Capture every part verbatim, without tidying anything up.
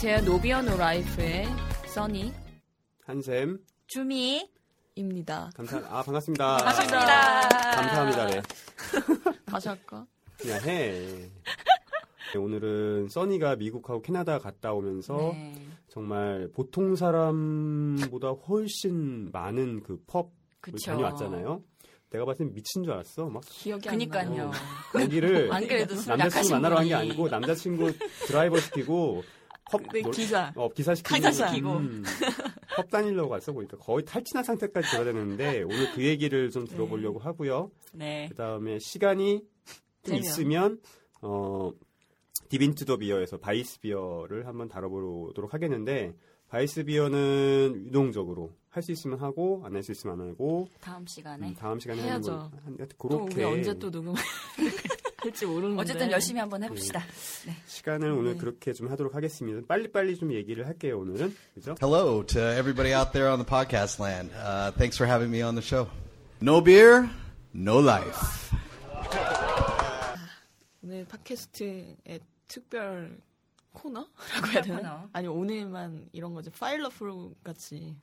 안녕하세요. 노비언 노라이프의 써니, 한샘, 주미입니다. 감사, 아 반갑습니다. 반갑습니다. 감사합니다. 네. 다시 할까? 그냥 해. 네, 오늘은 써니가 미국하고 캐나다 갔다 오면서 네. 정말 보통 사람보다 훨씬 많은 그 펍을 다녀왔잖아요. 내가 봤을 땐 미친 줄 알았어. 막 기억이 안 그니까요. 나요. 거기를 안 그래도 술 남자친구 약하신 만나러 간 게 분이. 아니고 남자친구 드라이버 시키고 펍 네, 놀- 기사. 어, 기사 시키고, 기사 시키고. 음, 펍 다니려고 갔어 보니까 거의 탈진한 상태까지 들어야 되는데 오늘 그 얘기를 좀 들어보려고 하고요. 네. 그 다음에 시간이 좀 되면. 있으면 어, 디빈트 더 비어에서 바이스 비어를 한번 다뤄보도록 하겠는데 바이스 비어는 유동적으로 할 수 있으면 하고 안 할 수 있으면 안 하고 다음 시간에. 음, 다음 시간에 해야죠. 하는 거 한- 또 그렇게 우리 언제 또 녹음 할지 모르는데. 어쨌든 열심히 한번 해봅시다. 네. 시간을 오늘 네. 그렇게 좀 하도록 하겠습니다. 빨리빨리 좀 얘기를 할게요, 오늘은. 그죠? Hello to everybody out there on the podcast land. Uh, thanks for having me on the show. No beer, no life. 오늘 팟캐스트의 특별 코너라고 해야 되나? 코너. 아니 오늘만 이런 거지. 파일러 프로 같이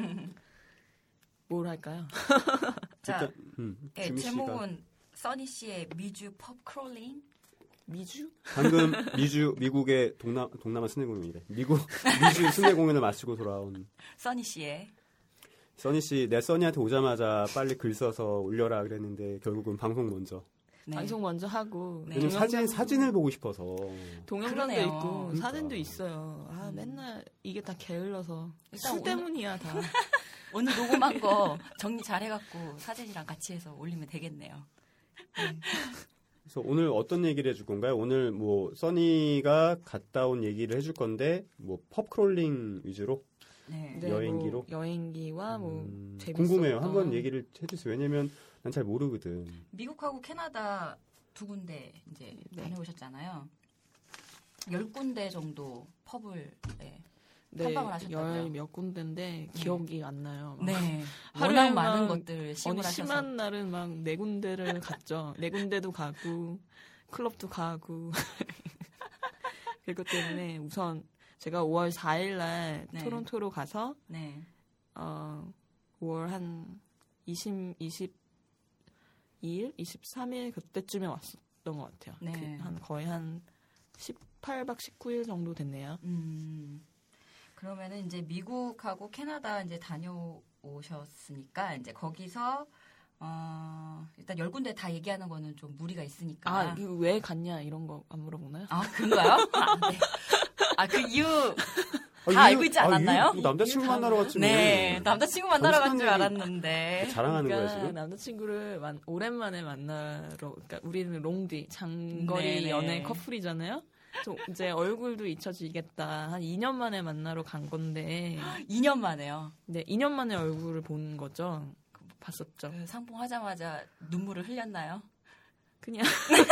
뭘 할까요? 자, 일단, 음, 네, 주미 씨가 제목은 써니 씨의 미주 펍 크롤링. 미주? 방금 미주 미국의 동남 동남아 순회 공연이래. 미국 미주 순회 공연을 마치고 돌아온 써니 씨의. 써니 씨, 내 써니한테 오자마자 빨리 글 써서 올려라 그랬는데 결국은 방송 먼저. 네. 방송 먼저 하고 네. 왜냐면 사진 동영상도- 사진을 보고 싶어서. 동영상도 그러네요. 있고 그러니까. 사진도 있어요. 아 맨날 이게 다 게을러서 일단 술 오늘- 때문이야 다. 오늘 녹음한 거 정리 잘 해갖고 사진이랑 같이 해서 올리면 되겠네요. 그래서 오늘 어떤 얘기를 해줄 건가요? 오늘 뭐 써니가 갔다 온 얘기를 해줄 건데 뭐 펍크롤링 위주로. 네. 네, 여행기로? 뭐 여행기와 뭐 음, 재밌었던 궁금해요. 한번 얘기를 해주세요. 왜냐면 난 잘 모르거든. 미국하고 캐나다 두 군데 이제 네. 다녀오셨잖아요. 열 군데 정도 펍을 네. 네, 탐방을 하셨다고요? 열 몇 군데인데 기억이 안 나요. 막 네. 하루에 워낙 많은 막 것들 어느 시물하셔서. 심한 날은 막 네 군데를 갔죠. 네 군데도 가고 클럽도 가고 그것 때문에 우선 제가 오월 사일 날 네. 토론토로 가서 네. 어, 오월 한 이십, 이십이 일, 이십삼 일 그때쯤에 왔었던 것 같아요. 네. 그 한 거의 한 십팔 박 십구 일 정도 됐네요. 음. 그러면은 이제 미국하고 캐나다 이제 다녀오셨으니까 이제 거기서 어, 일단 열 군데 다 얘기하는 거는 좀 무리가 있으니까. 아, 이거 왜 갔냐 이런 거 안 물어보나요? 아, 그런가요? 아, 네. 아, 그 이유 아, 다 이유- 알고 있지 아, 않았나요? 이유- 남자친구 이유 다 만나러 갔지 뭐. 네, 남자친구 만나러 간 줄 정직한 알았는데. 자랑하는 거야 그러니까 지금? 남자친구를 만, 오랜만에 만나러, 그러니까 우리는 롱디 장거리 네네. 연애 커플이잖아요. 좀 이제 얼굴도 잊혀지겠다. 한 이 년 만에 만나러 간 건데, 이 년 만에요. 네, 이 년 만에 얼굴을 본 거죠. 봤었죠. 그 상봉하자마자 눈물을 흘렸나요? 그냥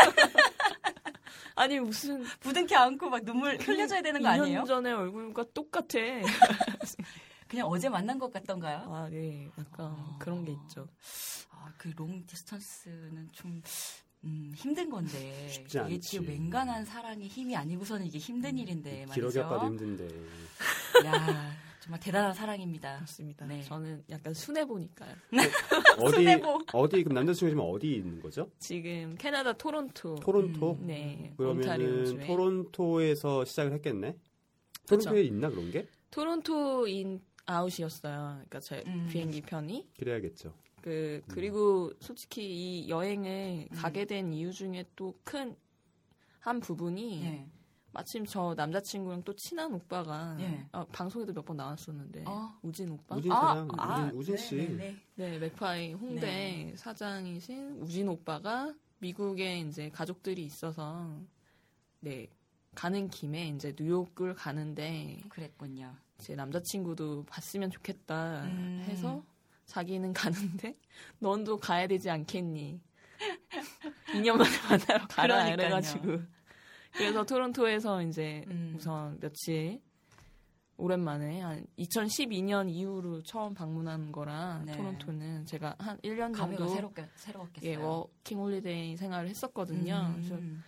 아니 무슨 부둥켜 안고 막 눈물 흘려줘야 되는 거 이 년 아니에요? 전에 얼굴과 똑같아. 그냥 어제 만난 것 같던가요? 아, 네, 약간 어. 그런 게 있죠. 아, 그 롱 디스턴스는 좀 음, 힘든 건데 쉽지 이게 않지. 지금 맹간한 사랑이 힘이 아니고서는 이게 힘든 일인데 말이죠. 기러기 아빠도 힘든데. 야, 정말 대단한 사랑입니다. 맞습니다. 네. 저는 약간 순해 보니까요. 어디 순애보. 어디 그럼 남자친구 지금 어디 있는 거죠? 지금 캐나다 토론토. 토론토. 음. 네, 온타리오 그러면은 주에. 토론토에서 시작을 했겠네. 그쵸. 토론토에 있나 그런 게? 토론토인 아웃이었어요. 그러니까 제 음. 비행기 편이. 그래야겠죠. 그 그리고 솔직히 이 여행을 가게 된 이유 중에 또 큰 한 부분이 네. 마침 저 남자친구랑 또 친한 오빠가 예. 어, 방송에도 몇 번 나왔었는데 어. 우진 오빠. 우진 아, 사장, 아, 우진, 우진 씨. 네, 네, 네. 네, 맥파이 홍대 네. 사장이신 우진 오빠가 미국에 이제 가족들이 있어서 네 가는 김에 이제 뉴욕을 가는데 그랬군요. 제 남자친구도 봤으면 좋겠다 음. 해서 자기는 가는데 넌도 가야 되지 않겠니? 이 년 만에 만나러 가라 그러니까요. 이래가지고 그래서 토론토에서 이제 음. 우선 며칠 오랜만에 한 이천십이 년 이후로 처음 방문한 거라 네. 토론토는 제가 한 일 년 감회가 정도 새롭게 새로웠겠어요. 예, 워킹 홀리데이 생활을 했었거든요. 그래서 음.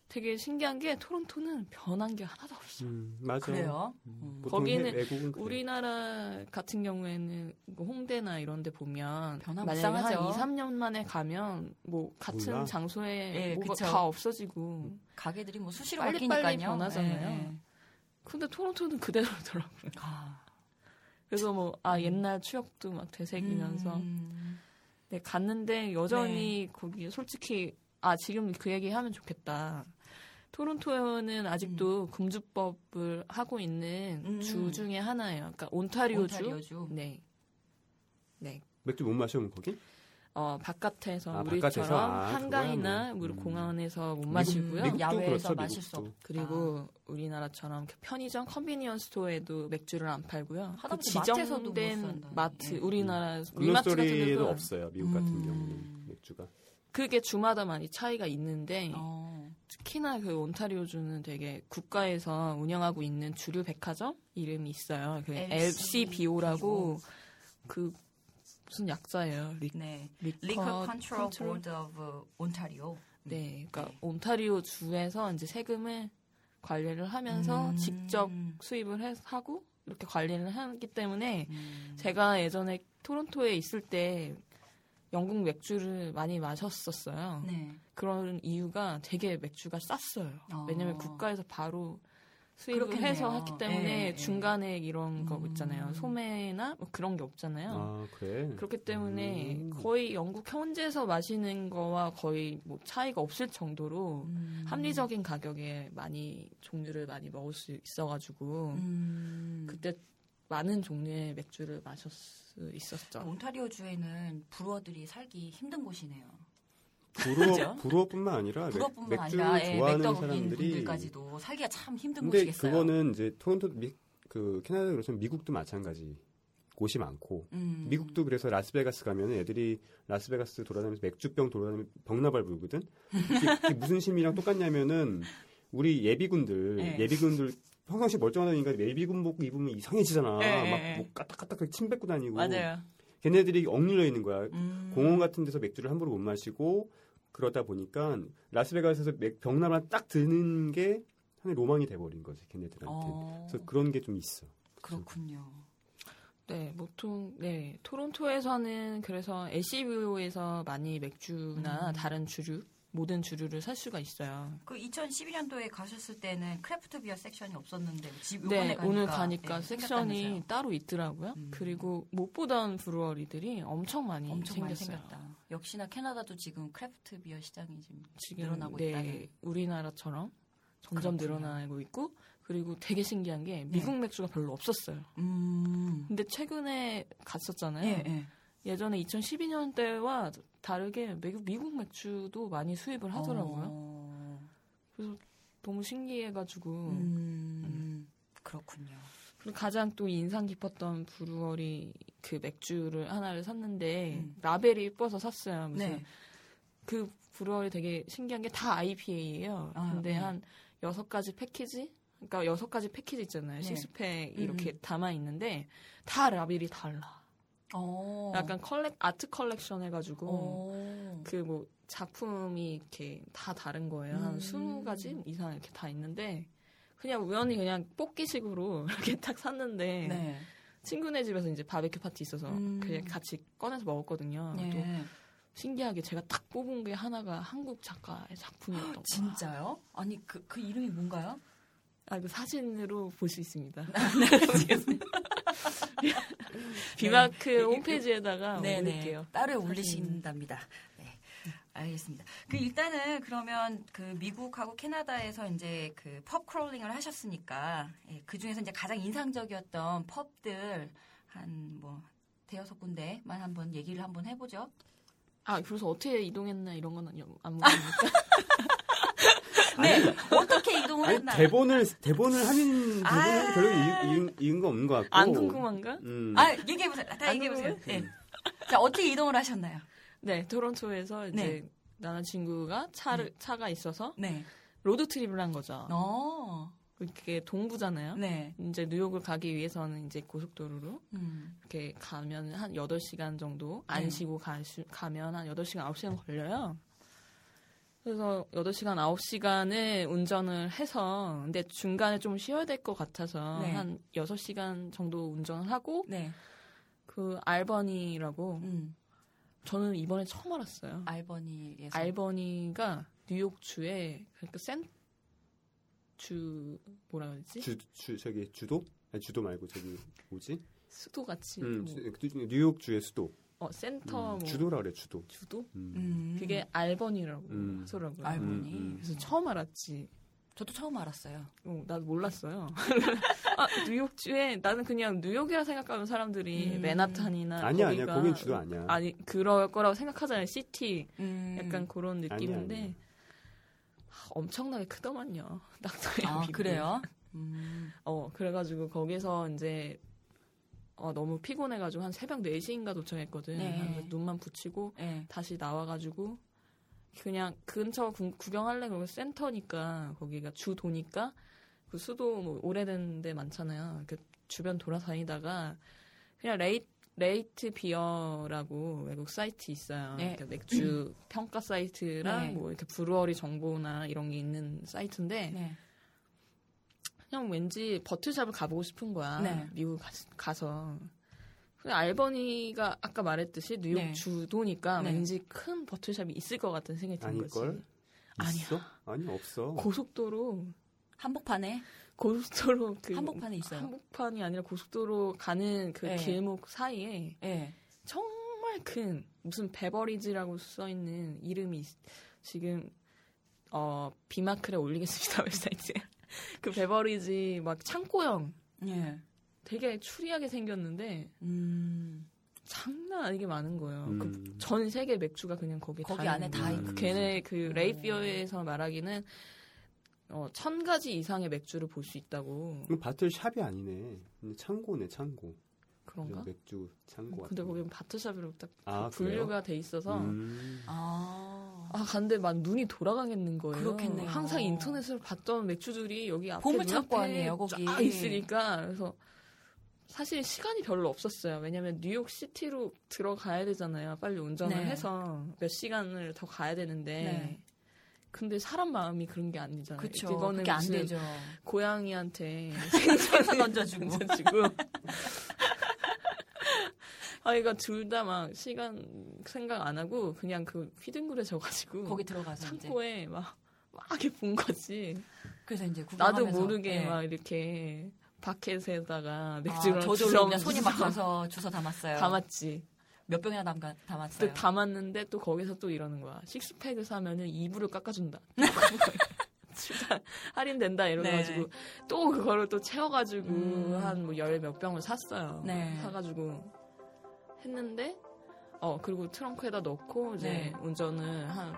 되게 신기한 게 토론토는 변한 게 하나도 없어요. 음, 맞아. 그래요? 음. 거기는 외국은 그래. 우리나라 같은 경우에는 뭐 홍대나 이런 데 보면 변화무쌍하죠. 만약에 한 이, 삼 년 만에 가면 뭐 같은 몰라. 장소에 예, 뭐가 그쵸. 다 없어지고 가게들이 뭐 수시로 빨리빨리 바뀌니까요. 변하잖아요. 예, 예. 근데 토론토는 그대로더라고요. 아. 그래서 뭐 아 옛날 추억도 막 되새기면서 음. 네, 갔는데 여전히 거기 솔직히 아 지금 그 얘기 하면 좋겠다. 토론토는 아직도 음. 금주법을 하고 있는 음. 주 중에 하나예요. 그러니까 온타리오주. 온타리오주. 네. 네. 맥주 못 마셔 거기? 어 바깥에서 아, 우리처럼 바깥에서? 아, 한강이나 뭐. 우리 음. 공항에서 못 미국, 마시고요. 미국도 야외에서 그렇죠, 마실 수 미국도. 없다. 그리고 우리나라처럼 편의점 컨비니언스 스토어에도 맥주를 안 팔고요. 그 하다못해 마트에서도 못 지정된 산다니. 마트, 예. 우리나라 위마트 같은 물놀이에도 데도 없어요. 미국 같은 음. 경우는 맥주가. 그게 주마다 많이 차이가 있는데 어. 특히나 그 온타리오주는 되게 국가에서 운영하고 있는 주류 백화점 이름이 있어요. 그 엘씨비오라고 그 무슨 약자예요. 리, 네. 리커 Liquor Control 컨트롤? Board of Ontario. 네, 그러니까 네. 온타리오 주에서 이제 세금을 관리를 하면서 음. 직접 수입을 해, 하고 이렇게 관리를 하기 때문에 음. 제가 예전에 토론토에 있을 때 영국 맥주를 많이 마셨었어요. 네. 그런 이유가 되게 맥주가 쌌어요. 어. 왜냐면 국가에서 바로 수입을 그렇겠네요. 해서 했기 때문에 예, 예. 중간에 이런 거 음. 있잖아요. 소매나 뭐 그런 게 없잖아요. 아 그래. 그렇기 때문에 음. 거의 영국 현지에서 마시는 거와 거의 뭐 차이가 없을 정도로 음. 합리적인 가격에 많이 종류를 많이 먹을 수 있어가지고 음. 그때 많은 종류의 맥주를 마실 수 있었죠. 온타리오 주에는 불어들이 살기 힘든 곳이네요. 불어 불어뿐만 아니라 불어뿐만 맥, 맥주를 아니라 예, 좋아하는 맥덕인 사람들이 분들까지도 살기가 참 힘든 근데 곳이겠어요. 그거는 이제 토론토 미, 그 캐나다 그렇지만 미국도 마찬가지 곳이 많고 음. 미국도 그래서 라스베가스 가면 애들이 라스베가스 돌아다니면서 맥주병 돌아다니면서 병나발 불거든. 이게, 이게 무슨 심이랑 똑같냐면은 우리 예비군들 네. 예비군들 평상시 멀쩡한 인간이 예비군복 입으면 이상해지잖아. 네, 막 네. 뭐 까딱까딱 침 뱉고 다니고. 맞아요. 걔네들이 억눌려 있는 거야. 음. 공원 같은 데서 맥주를 함부로 못 마시고 그러다 보니까 라스베가스에서 맥- 병나발 딱 드는 게 하나의 로망이 돼버린 거지 걔네들한테. 어. 그래서 그런 게 좀 있어. 그렇군요. 네, 보통 네 토론토에서는 그래서 엘씨비오에서 많이 맥주나 음. 다른 주류 모든 주류를 살 수가 있어요. 그 이천십이 년도에 가셨을 때는 크래프트 비어 섹션이 없었는데 지금 네, 이번에 가니까, 오늘 가니까 예, 섹션이 생겼다면서요. 따로 있더라고요. 음. 그리고 못 보던 브루어리들이 엄청 많이 엄청 많이 생겼어요. 생겼다. 역시나 캐나다도 지금 크래프트 비어 시장이 지금, 지금 늘어나고 네, 있다는. 우리나라처럼 점점 그렇군요. 늘어나고 있고 그리고 되게 신기한 게 미국 네. 맥주가 별로 없었어요. 음. 근데 최근에 갔었잖아요. 예, 예. 예전에 이천십이 년대와 다르게 미국, 미국 맥주도 많이 수입을 하더라고요. 어. 그래서 너무 신기해가지고 음. 그렇군요. 그리고 가장 또 인상 깊었던 브루어리 그 맥주를 하나를 샀는데 음. 라벨이 예뻐서 샀어요. 무슨 네. 그 브루어리 되게 신기한 게 다 아이피에이예요. 아, 근데 네. 한 여섯 가지 패키지? 그러니까 여섯 가지 패키지 있잖아요. 네. 식스팩 음. 이렇게 담아 있는데 다 라벨이 달라. 어. 약간 컬렉 아트 컬렉션 해가지고 어. 그 뭐 작품이 이렇게 다 다른 거예요. 한 음. 스무 가지 이상 이렇게 다 있는데 그냥 우연히 그냥 뽑기식으로 이렇게 딱 샀는데 네. 친구네 집에서 이제 바베큐 파티 있어서 음. 그냥 같이 꺼내서 먹었거든요. 또 네. 신기하게 제가 딱 뽑은 게 하나가 한국 작가의 작품이었던 거예요. 진짜요? 아니 그, 그 이름이 뭔가요? 아, 그 사진으로 볼 수 있습니다. 네. 비마크 네. 홈페이지에다가 네네. 올릴게요. 따로 올리신답니다. 네. 알겠습니다. 그 일단은 그러면 그 미국하고 캐나다에서 이제 그 펍 크롤링을 하셨으니까 예, 그 중에서 이제 가장 인상적이었던 펍들 한 뭐 대여섯 군데만 한번 얘기를 한번 해보죠. 아, 그래서 어떻게 이동했나 이런 건 안 물어보니까. 네. 어떻게 이동을 아니 했나? 대본을 대본을 하는 아. 대본을 별로 이은, 이은 거 없는 것 같고. 안 궁금한가? 음. 아 얘기해보세요. 다 안 얘기해보세요. 궁금해? 네. 자 어떻게 이동을 하셨나요? 네, 토론토에서 이제 네. 남자친구가 차를 차가 있어서 네. 로드 트립을 한 거죠. 어. 이렇게 동부잖아요. 네. 이제 뉴욕을 가기 위해서는 이제 고속도로로 음. 이렇게 가면 한 여덟 시간 정도 안 네. 쉬고 가, 가면 한 여덟 시간, 아홉 시간 걸려요. 그래서 여덟 시간, 아홉 시간을 운전을 해서 근데 중간에 좀 쉬어야 될 것 같아서 네. 한 여섯 시간 정도 운전을 하고 네. 그 알버니라고 음. 저는 이번에 처음 알았어요. 알버니에서. 알버니가 뉴욕주에 그러니까 센주 뭐라 그러지? 주, 주 저기 주도? 아니, 주도 말고 저기 뭐지? 수도 같이 음, 뭐, 주- 뉴욕주의 수도. 어 센터 음, 뭐 주도라 그래 주도. 주도? 음. 음. 그게 알버니라고 음. 하더라고요. 알버니. 음, 음. 그래서 처음 알았지. 저도 처음 알았어요. 어, 나도 몰랐어요. 아, 뉴욕주에 나는 그냥 뉴욕이라 생각하는 사람들이 음. 맨하탄이나 아니야 거기가 아니야 거긴 주도 아니야. 아니 그럴 거라고 생각하잖아요. 시티 음. 약간 그런 느낌인데 아니야, 아니야. 아, 엄청나게 크더만요. 아, 그래요? 음. 어 그래가지고 거기서 이제 어, 너무 피곤해가지고 한 새벽 네 시인가 도착했거든. 네. 그래서 눈만 붙이고 네. 다시 나와가지고 그냥 근처 구, 구경할래 그러고 센터니까 거기가 주도니까 그 수도 뭐 오래된 데 많잖아요. 그 주변 돌아다니다가 그냥 레이, 레이트 비어라고 외국 사이트 있어요. 네. 그러니까 맥주 평가 사이트랑 네. 뭐 이렇게 브루어리 정보나 이런 게 있는 사이트인데 네. 그냥 왠지 버틀샵을 가보고 싶은 거야. 네. 미국 가, 가서. 근데 알버니가 아까 말했듯이 뉴욕 네. 주도니까 네. 왠지 큰 버틀샵이 있을 것 같은 생각이 든 거지. 아닐걸? 아니야. 있어? 아니 없어. 고속도로 한복판에 고속도로 그 한복판에 있어요. 한복판이 아니라 고속도로 가는 그 네. 길목 사이에 네. 정말 큰 무슨 베버리지라고 써 있는 이름이 있- 지금 어 비마클에 올리겠습니다 웹사이트에. 그 베버리지 막 창고형 예. 되게 추리하게 생겼는데 음. 장난 아니게 많은 거예요. 음. 그 전 세계 맥주가 그냥 거기 거기 다 안에 있는 다 거예요. 있는 걔네 그 레이피어에서 말하기는 어, 천 가지 이상의 맥주를 볼 수 있다고. 이건 바틀샵이 아니네. 근데 창고네 창고. 그런가? 맥주 창고. 근데 같은 거기는 바트샵으로 딱 아, 분류가 돼 있어서 음. 아. 아 간데 막 눈이 돌아가겠는 거예요. 그렇겠네요. 항상 인터넷으로 봤던 맥주들이 여기 앞에 보물 눈앞에 창고 아니에요, 거기. 쫙 있으니까 그래서 사실 시간이 별로 없었어요. 왜냐면 뉴욕 시티로 들어가야 되잖아요. 빨리 운전을 네. 해서 몇 시간을 더 가야 되는데. 네. 근데 사람 마음이 그런 게 아니잖아요. 그쵸. 이거는 그게 안 무슨 되죠. 고양이한테 생선 던져주고. 던져주고. 아, 이거 둘 다 막 시간 생각 안 하고 그냥 그 휘둥그레져가지고 거기 들어가서 이제. 창고에 막, 막 이렇게 본 거지. 그래서 이제 나도 구경하면서, 모르게 예. 막 이렇게 바켓에다가 아, 맥주를 저절로 그냥 손이 막 가서 주워 담았어요. 담았지. 몇 병이나 담가, 담았어요. 근데 담았는데 또 거기서 또 이러는 거야. 식스팩을 사면은 이 불을 깎아준다. 진짜 할인된다 이러가지고 네. 또 그거를 또 채워가지고 음. 한 뭐 열 몇 병을 샀어요. 네. 사가지고 했는데 어 그리고 트렁크에다 넣고 이제 네. 운전을 한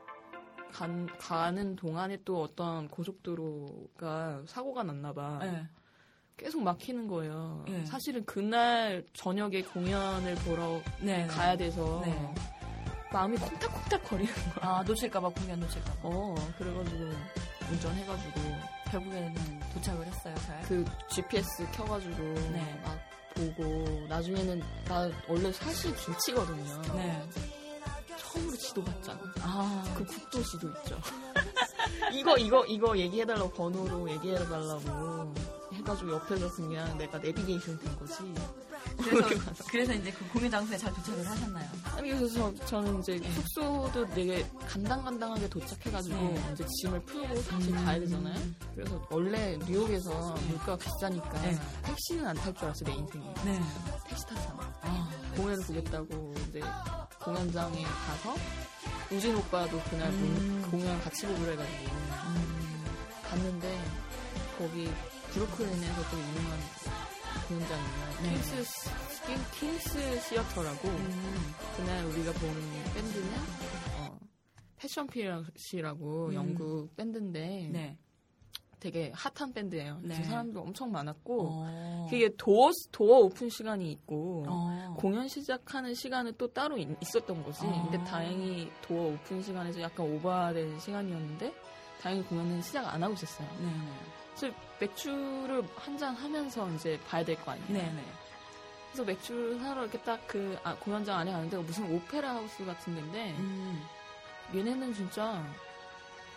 간, 가는 동안에 또 어떤 고속도로가 사고가 났나 봐. 네. 계속 막히는 거예요. 네. 사실은 그날 저녁에 공연을 보러 네. 가야 돼서 네. 마음이 콩닥콩닥 거리는 거야. 아, 놓칠까봐, 공연 놓칠까봐. 어, 그래가지고 운전해가지고 결국에는 도착을 했어요, 잘. 그 지피에스 켜가지고 네. 막 보고 나중에는 나 원래 사실 김치거든요. 네. 처음으로 지도 봤잖아. 아, 그 국도 지도 있죠. 이거 이거 이거 얘기해달라고 번호로 얘기해달라고 해가지고 옆에서 그냥 내가 내비게이션 된 거지. 그래서, 그래서 이제 그 공연 장소에 잘 도착을 하셨나요? 아니 그래서 저, 저는 이제 숙소도 되게 간당간당하게 도착해가지고 네. 이제 짐을 풀고 다시 음. 가야 되잖아요. 그래서 원래 뉴욕에서 물가가 비싸니까 네. 택시는 안 탈 줄 알았어 내 인생에. 네. 택시 탔잖아. 아, 공연을 보겠다고 이제 공연장에 가서 우진 오빠도 그날 음. 본- 공연 같이 보기로 해가지고 음. 갔는데 거기 브루클린에서 또 유명한 공연장이에요. 네. 킹스 시- 킹스 시어터라고 음. 그날 우리가 보는 밴드는 어, 패션 피러시라고 음. 영국 밴드인데 네. 되게 핫한 밴드예요. 네. 그래서 사람도 엄청 많았고 어. 그게 도어 도어 오픈 시간이 있고 어. 공연 시작하는 시간은 또 따로 있, 있었던 거지. 아. 근데 다행히 도어 오픈 시간에서 약간 오버된 시간이었는데 다행히 공연은 시작 안 하고 있었어요. 네. 그래서 맥주를 한 잔 하면서 이제 봐야 될 거 아니에요. 네. 네. 그래서 맥주를 사러 이렇게 딱 그 공연장 안에 가는데 무슨 오페라 하우스 같은 데인데 음. 얘네는 진짜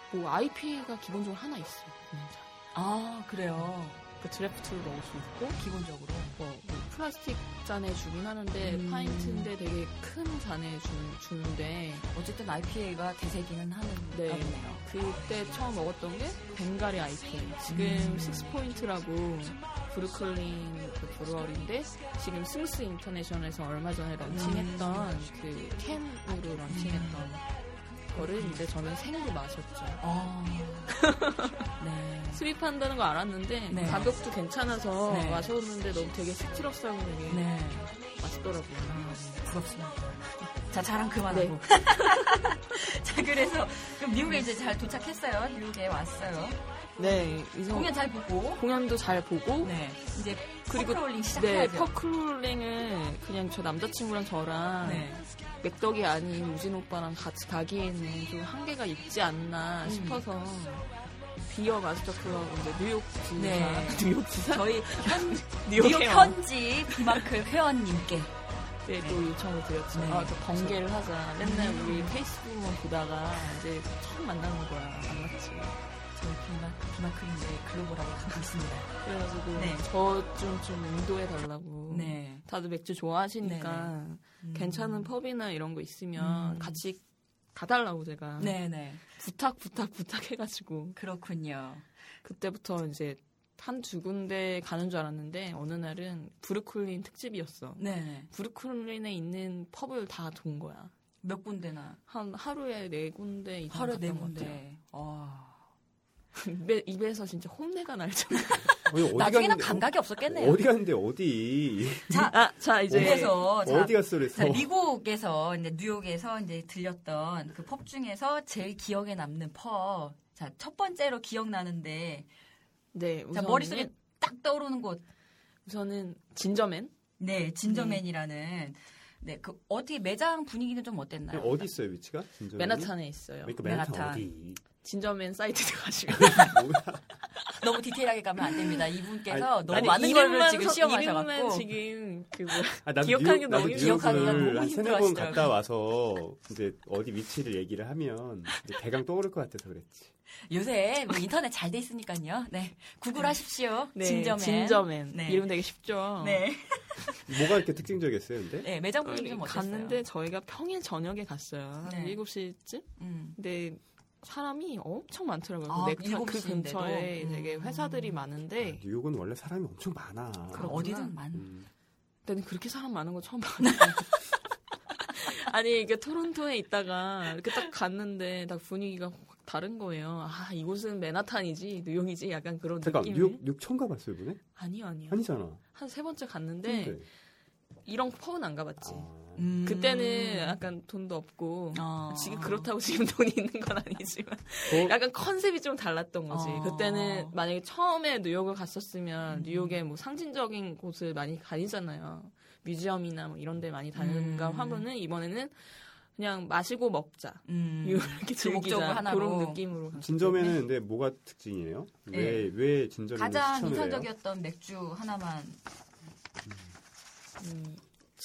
뭐 아이피에이가 기본적으로 하나 있어요. 그냥 자. 아, 그래요. 그 드래프트를 넣을 수 있고 기본적으로. 뭐, 뭐 플라스틱 잔에 주긴 하는데 음. 파인트인데 되게 큰 잔에 주, 주는데 어쨌든 아이피에이가 대세기는 하는 네. 거네요. 그때 처음 먹었던 게 벵가리 아이피에이. 지금 음. 식스포인트라고 브루클린 그 브루어리인데 지금 스무스 인터내셔널에서 얼마 전에 런칭했던 음. 그 캔으로 런칭했던 음. 거를 이제 저는 생으로 마셨죠. 아. 네. 수입한다는 거 알았는데 네. 가격도 괜찮아서 네. 마셨는데 너무 되게 스티럽스하고 되게 네. 맛있더라고요. 아, 부럽습니다. 자, 자랑 그만하고. 네. 자, 그래서 그럼 미국에 이제 잘 도착했어요. 미국에 왔어요. 네, 이성 공연 잘 보고. 공연도 잘 보고 네. 이제 그리고 퍼크롤링 네, 시작해야죠. 퍼크롤링을 그냥 저 남자친구랑 저랑 네. 맥덕이 아닌 우진 오빠랑 같이 가기에는 좀 한계가 있지 않나 음. 싶어서 비어 마스터 클럽 이제 뉴욕 지사 네. 뉴욕 지사 저희 현, 뉴욕 뉴욕 회원. 현지 비마클 회원님께. 네, 또 요청을 드렸죠. 네. 아, 또 번개를 하자. 맨날 우리 페이스북만 보다가 이제 처음 만나는 거야. 만났지. 저희 비마, 비마클 이제 글로벌하게 가고 있습니다. 그래가지고 네. 저 좀 좀 인도해 달라고. 네. 다들 맥주 좋아하시니까 음. 괜찮은 펍이나 이런 거 있으면 음. 같이 가달라고 제가 네네. 부탁 부탁 부탁해가지고 그렇군요. 그때부터 이제 한 두 군데 가는 줄 알았는데 어느 날은 브루클린 특집이었어. 네네. 브루클린에 있는 펍을 다 돈 거야. 몇 군데나? 한 하루에 네 군데 이상 하루 네 갔던 것 같아요. 군데. 와. 입에, 입에서 진짜 혼내가 날 정도. 어디, 어디 나중에는 갔는데- 감각이 없었겠네요. 어디 갔는데 어디? 자, 아, 자 이제 그래서 자, 어디 갔어 그래서? 자, 미국에서 이제 뉴욕에서 이제 들렸던 그 펍 중에서 제일 기억에 남는 펍. 자, 첫 번째로 기억나는데 네, 자, 우선은, 머릿속에 딱 떠오르는 곳. 우선은 진저맨. 네, 진저맨이라는. 네, 그 어떻게 매장 분위기는 좀 어땠나요? 어디 있어요 위치가? 진짜 맨하탄에 있어요. 그러니까 맨하탄, 맨하탄. 어디? 진저맨 사이트 가시고 너무 디테일하게 가면 안 됩니다. 이분께서 아니, 너무 아니, 많은 이름만 걸 지금 서- 시험하셔갖고. 이름만 지금 그 뭐야. 아, 나도 기억하는 뉴욕- 게 나도 너무 기억하기가 뉴욕을 너무 한 세네 번 힘들어하시더라고요. 갔다 와서 이제 어디 위치를 얘기를 하면 이제 대강 떠오를 것 같아서 그랬지. 요새 뭐 인터넷 잘 돼 있으니까요. 네, 구글하십시오. 네, 진저맨. 진저맨. 네. 이름 되게 쉽죠. 네, 뭐가 이렇게 특징적이었어요, 근데? 네, 매장 분위기 좀 어땠어요? 갔는데 저희가 평일 저녁에 갔어요. 한 네. 일곱 시쯤? 음. 근데 사람이 엄청 많더라고요. 아, 그 넥타 그 일곱 시인데도? 근처에 음. 되게 회사들이 아, 많은데 뉴욕은 원래 사람이 엄청 많아. 그럼 어디든 많. 음. 그때는 그렇게 사람 많은 거 처음 봤어요. 아니 이게 토론토에 있다가 이렇게 딱 갔는데 딱 분위기가 확 다른 거예요. 아 이곳은 맨하탄이지 뉴욕이지 약간 그런 잠깐, 느낌이. 뉴욕, 뉴욕 처음 가봤어요, 이번에? 아니요 아니요. 아니잖아. 한 세 번째 갔는데 근데. 이런 펍은 안 가봤지. 아, 음. 그때는 약간 돈도 없고 어. 지금 그렇다고 지금 돈이 있는 건 아니지만 더- 약간 컨셉이 좀 달랐던 거지. 어. 그때는 만약에 처음에 뉴욕을 갔었으면 음. 뉴욕에 뭐 상징적인 곳을 많이 다니잖아요. 뮤지엄이나 뭐 이런 데 많이 다니는가 음. 하면은 이번에는 그냥 마시고 먹자. 음. 이렇게 그 목적을 즐기자. 하나로. 그런 느낌으로 갔어요. 진저맨은 근데 뭐가 특징이에요? 왜, 왜 진저맨을 가장 추천을 해요? 인상적이었던 맥주 하나만. 음,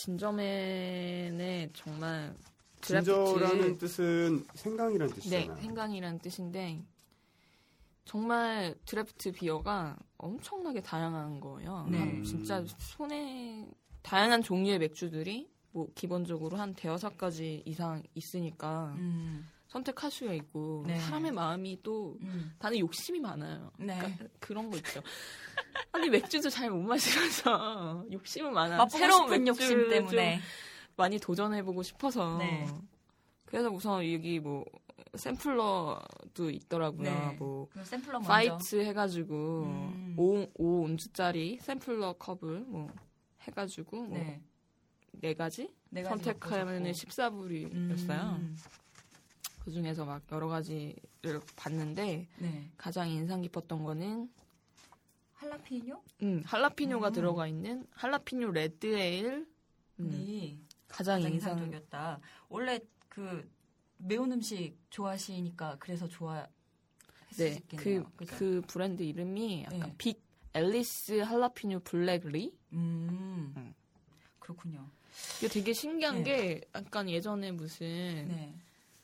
진저맨의 정말 진저라는 드래프트- 뜻은 생강이라는 네, 뜻이잖아. 생강이라는 뜻인데 정말 드래프트 비어가 엄청나게 다양한 거예요. 네. 한 진짜 손에 다양한 종류의 맥주들이 뭐 기본적으로 한 대여섯 가지 이상 있으니까 음. 선택할 수가 있고 네. 사람의 마음이 또 음. 다들 욕심이 많아요. 네. 그러니까 그런 거 있죠. 아니 맥주도 잘 못 마시면서 욕심은 많아. 맛보고 새로운 싶은 맥주를 욕심 때문에. 좀 많이 도전해보고 싶어서. 네. 그래서 우선 여기 뭐 샘플러도 있더라고요. 네. 뭐 그 샘플러 먼저. 파이트 해가지고 음. 오, 오 온즈짜리 샘플러 컵을 뭐 해가지고 뭐 네. 네 가지 네 가지 선택하면 맛보셨고. 십사 불이었어요. 음. 그 중에서 막 여러 가지를 봤는데 네. 가장 인상 깊었던 거는 할라피뇨? 음, 할라피뇨가 음. 들어가 있는 할라피뇨 레드 에일. 음, 네. 가장 가장 인상 인상적이었다. 원래 그 매운 음식 좋아하시니까 그래서 네, 좋아했었겠네요. 그, 그죠? 그 브랜드 이름이 약간 네. 빅 앨리스 할라피뇨 블랙리. 음. 음. 그렇군요. 이게 되게 신기한 네. 게 약간 예전에 무슨 네.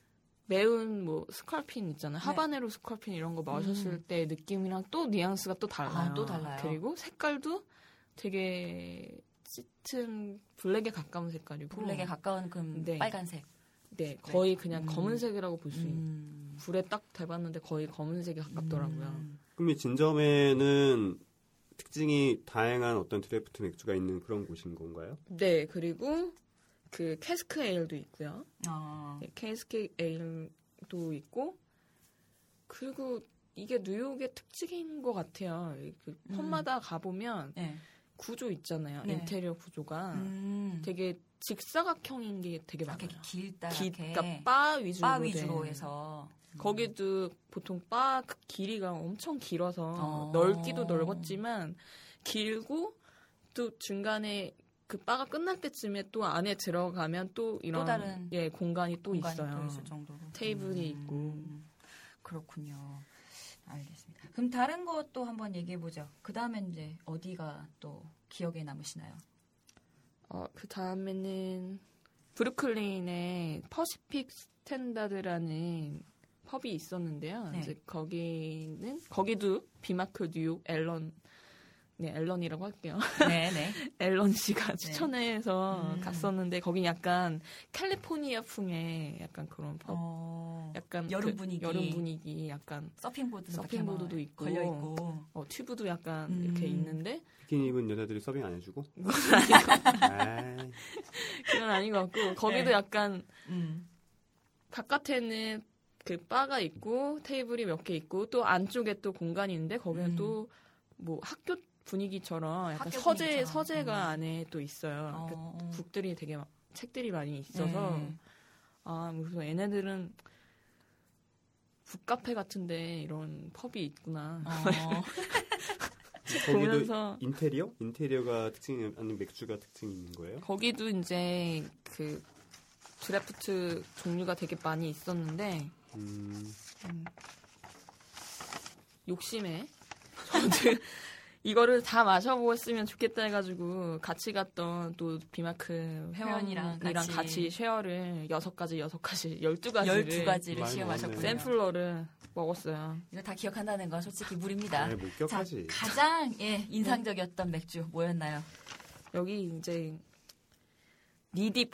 매운 뭐 스컬핀 있잖아요. 네. 하바네로 스컬핀 이런 거 마셨을 음. 때 느낌이랑 또 뉘앙스가 또 달라요. 아, 또 달라요. 그리고 색깔도 되게 짙은 블랙에 가까운 색깔이고 블랙에 가까운 그 네. 빨간색. 네, 거의 그냥 음. 검은색이라고 볼 수 있는. 음. 불에 딱 대봤는데 거의 검은색에 가깝더라고요. 음. 그럼 이 진점에는 특징이 다양한 어떤 드래프트 맥주가 있는 그런 곳인 건가요? 네, 그리고 그 캐스크 에일도 있고요. 아. 네, 캐스크 에일도 있고 그리고 이게 뉴욕의 특징인 것 같아요. 그 펍마다 가보면 네. 구조 있잖아요. 네. 인테리어 구조가 음. 되게 직사각형인 게 되게 많아요. 이렇게 길다랗게 기, 그러니까 바 위주로, 바 위주로 된. 해서 거기도 보통 바 그 길이가 엄청 길어서 어. 넓기도 넓었지만 길고 또 중간에 그 바가 끝날 때쯤에 또 안에 들어가면 또 이런 또 다른 예 공간이 또 공간이 있어요. 또 있을 정도로 테이블이 음. 있고. 그렇군요. 알겠습니다. 그럼 다른 것도 한번 얘기해 보죠. 그 다음엔 이제 어디가 또 기억에 남으시나요? 어, 그 다음에는 브루클린에 퍼시픽 스탠다드라는 펍이 있었는데요. 네. 이제 거기는 거기도 비마크 뉴욕 앨런 네 앨런이라고 할게요. 네네. 앨런 씨가 추천해서 음. 갔었는데 거긴 약간 캘리포니아풍의 약간 그런 펍, 어, 약간 여름 그 분위기. 여름 분위기, 약간 서핑보드 서핑보드도 있고 걸려 있고. 어, 튜브도 약간 음. 이렇게 있는데 비키니 입은 여자들이 서빙 안 해주고? 아이, 그건 아닌 것 같고 거기도 네. 약간 음. 바깥에는 그 바가 있고 테이블이 몇 개 있고 또 안쪽에 또 공간이 있는데 거기는 음. 또 뭐 학교 분위기처럼 약간 학교 서재 분위기처럼. 서재가 음. 안에 또 있어요. 어, 그러니까 어. 북들이 되게 막 책들이 많이 있어서 네. 아 무슨 얘네들은 북카페 같은데 이런 펍이 있구나. 어. 거기도 보면서 인테리어? 인테리어가 특징이 아니면 맥주가 특징이 있는 거예요? 거기도 이제 그 드래프트 종류가 되게 많이 있었는데 음, 음, 욕심에 저도 이거를 다 마셔보았으면 좋겠다 해가지고 같이 갔던 또 비마크 회원이랑 회원이랑 같이. 같이 쉐어를 여섯 가지 여섯 가지 열두 가지를 열두 가지를 많이 시어 먹었네. 마셨군요. 샘플러를 먹었어요. 이거 다 기억한다는 건 솔직히 무리입니다. 아이, 목격하지. 자, 가장 예, 인상적이었던 맥주 뭐였나요? 여기 이제 니딥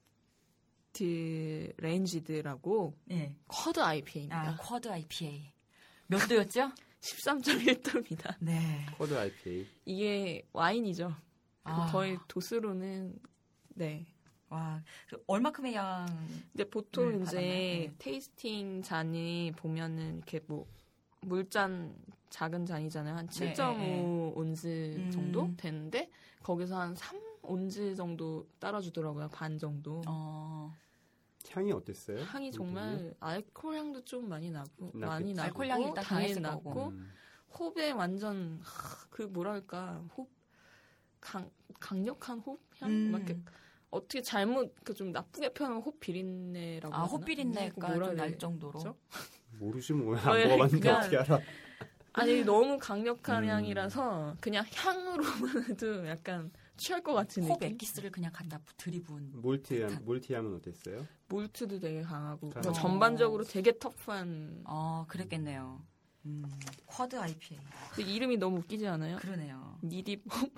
호프 레인지드라고 예. 쿼드 아이피에이입니다. 아, 쿼드 아이피에이. 몇 도였죠? 십삼 점 일 도입니다. 네. 쿼드 아이피에이. 이게 와인이죠. 아. 거의 도수로는 네. 와, 그 얼마큼의 양? 근데 보통 음, 이제 받았나요? 네. 테이스팅 잔이 보면은 이렇게 뭐 물잔 작은 잔이잖아요. 한 네, 칠 점 오 네, 온즈 음. 정도 되는데 거기서 한 삼 온즈 정도 따라주더라고요. 반 정도. 어, 향이 어땠어요? 향이 정말 알코올 향도 좀 많이 나고 나겠지. 많이 나고 알코올 향이 일단 당연히 강했을 나고 거고. 음. 홉에 완전 하, 그 뭐랄까 홉 강, 강력한 홉 향? 음. 막 이렇게 어떻게 잘못 그 좀 나쁘게 표현하면 홉 비린내라고 아, 해야 되나? 호비린내가 그거 뭐라 좀 날 그래야 정도로. 되죠? 모르지 뭐야. 어, 안 예, 먹어봤는데 그냥- 어떻게 알아? 아니 너무 강력한 음. 향이라서 그냥 향으로만 해도 약간 취할 것 같은 홉 느낌? 엑기스를 그냥 갖다 들이부은. 몰티함, 몰티함은 어땠어요? 몰트도 되게 강하고 강하고. 그러니까 전반적으로 되게 터프한 어, 그랬겠네요. 음, 쿼드 아이피에이. 근데 이름이 너무 웃기지 않아요? 그러네요. 니딥 홉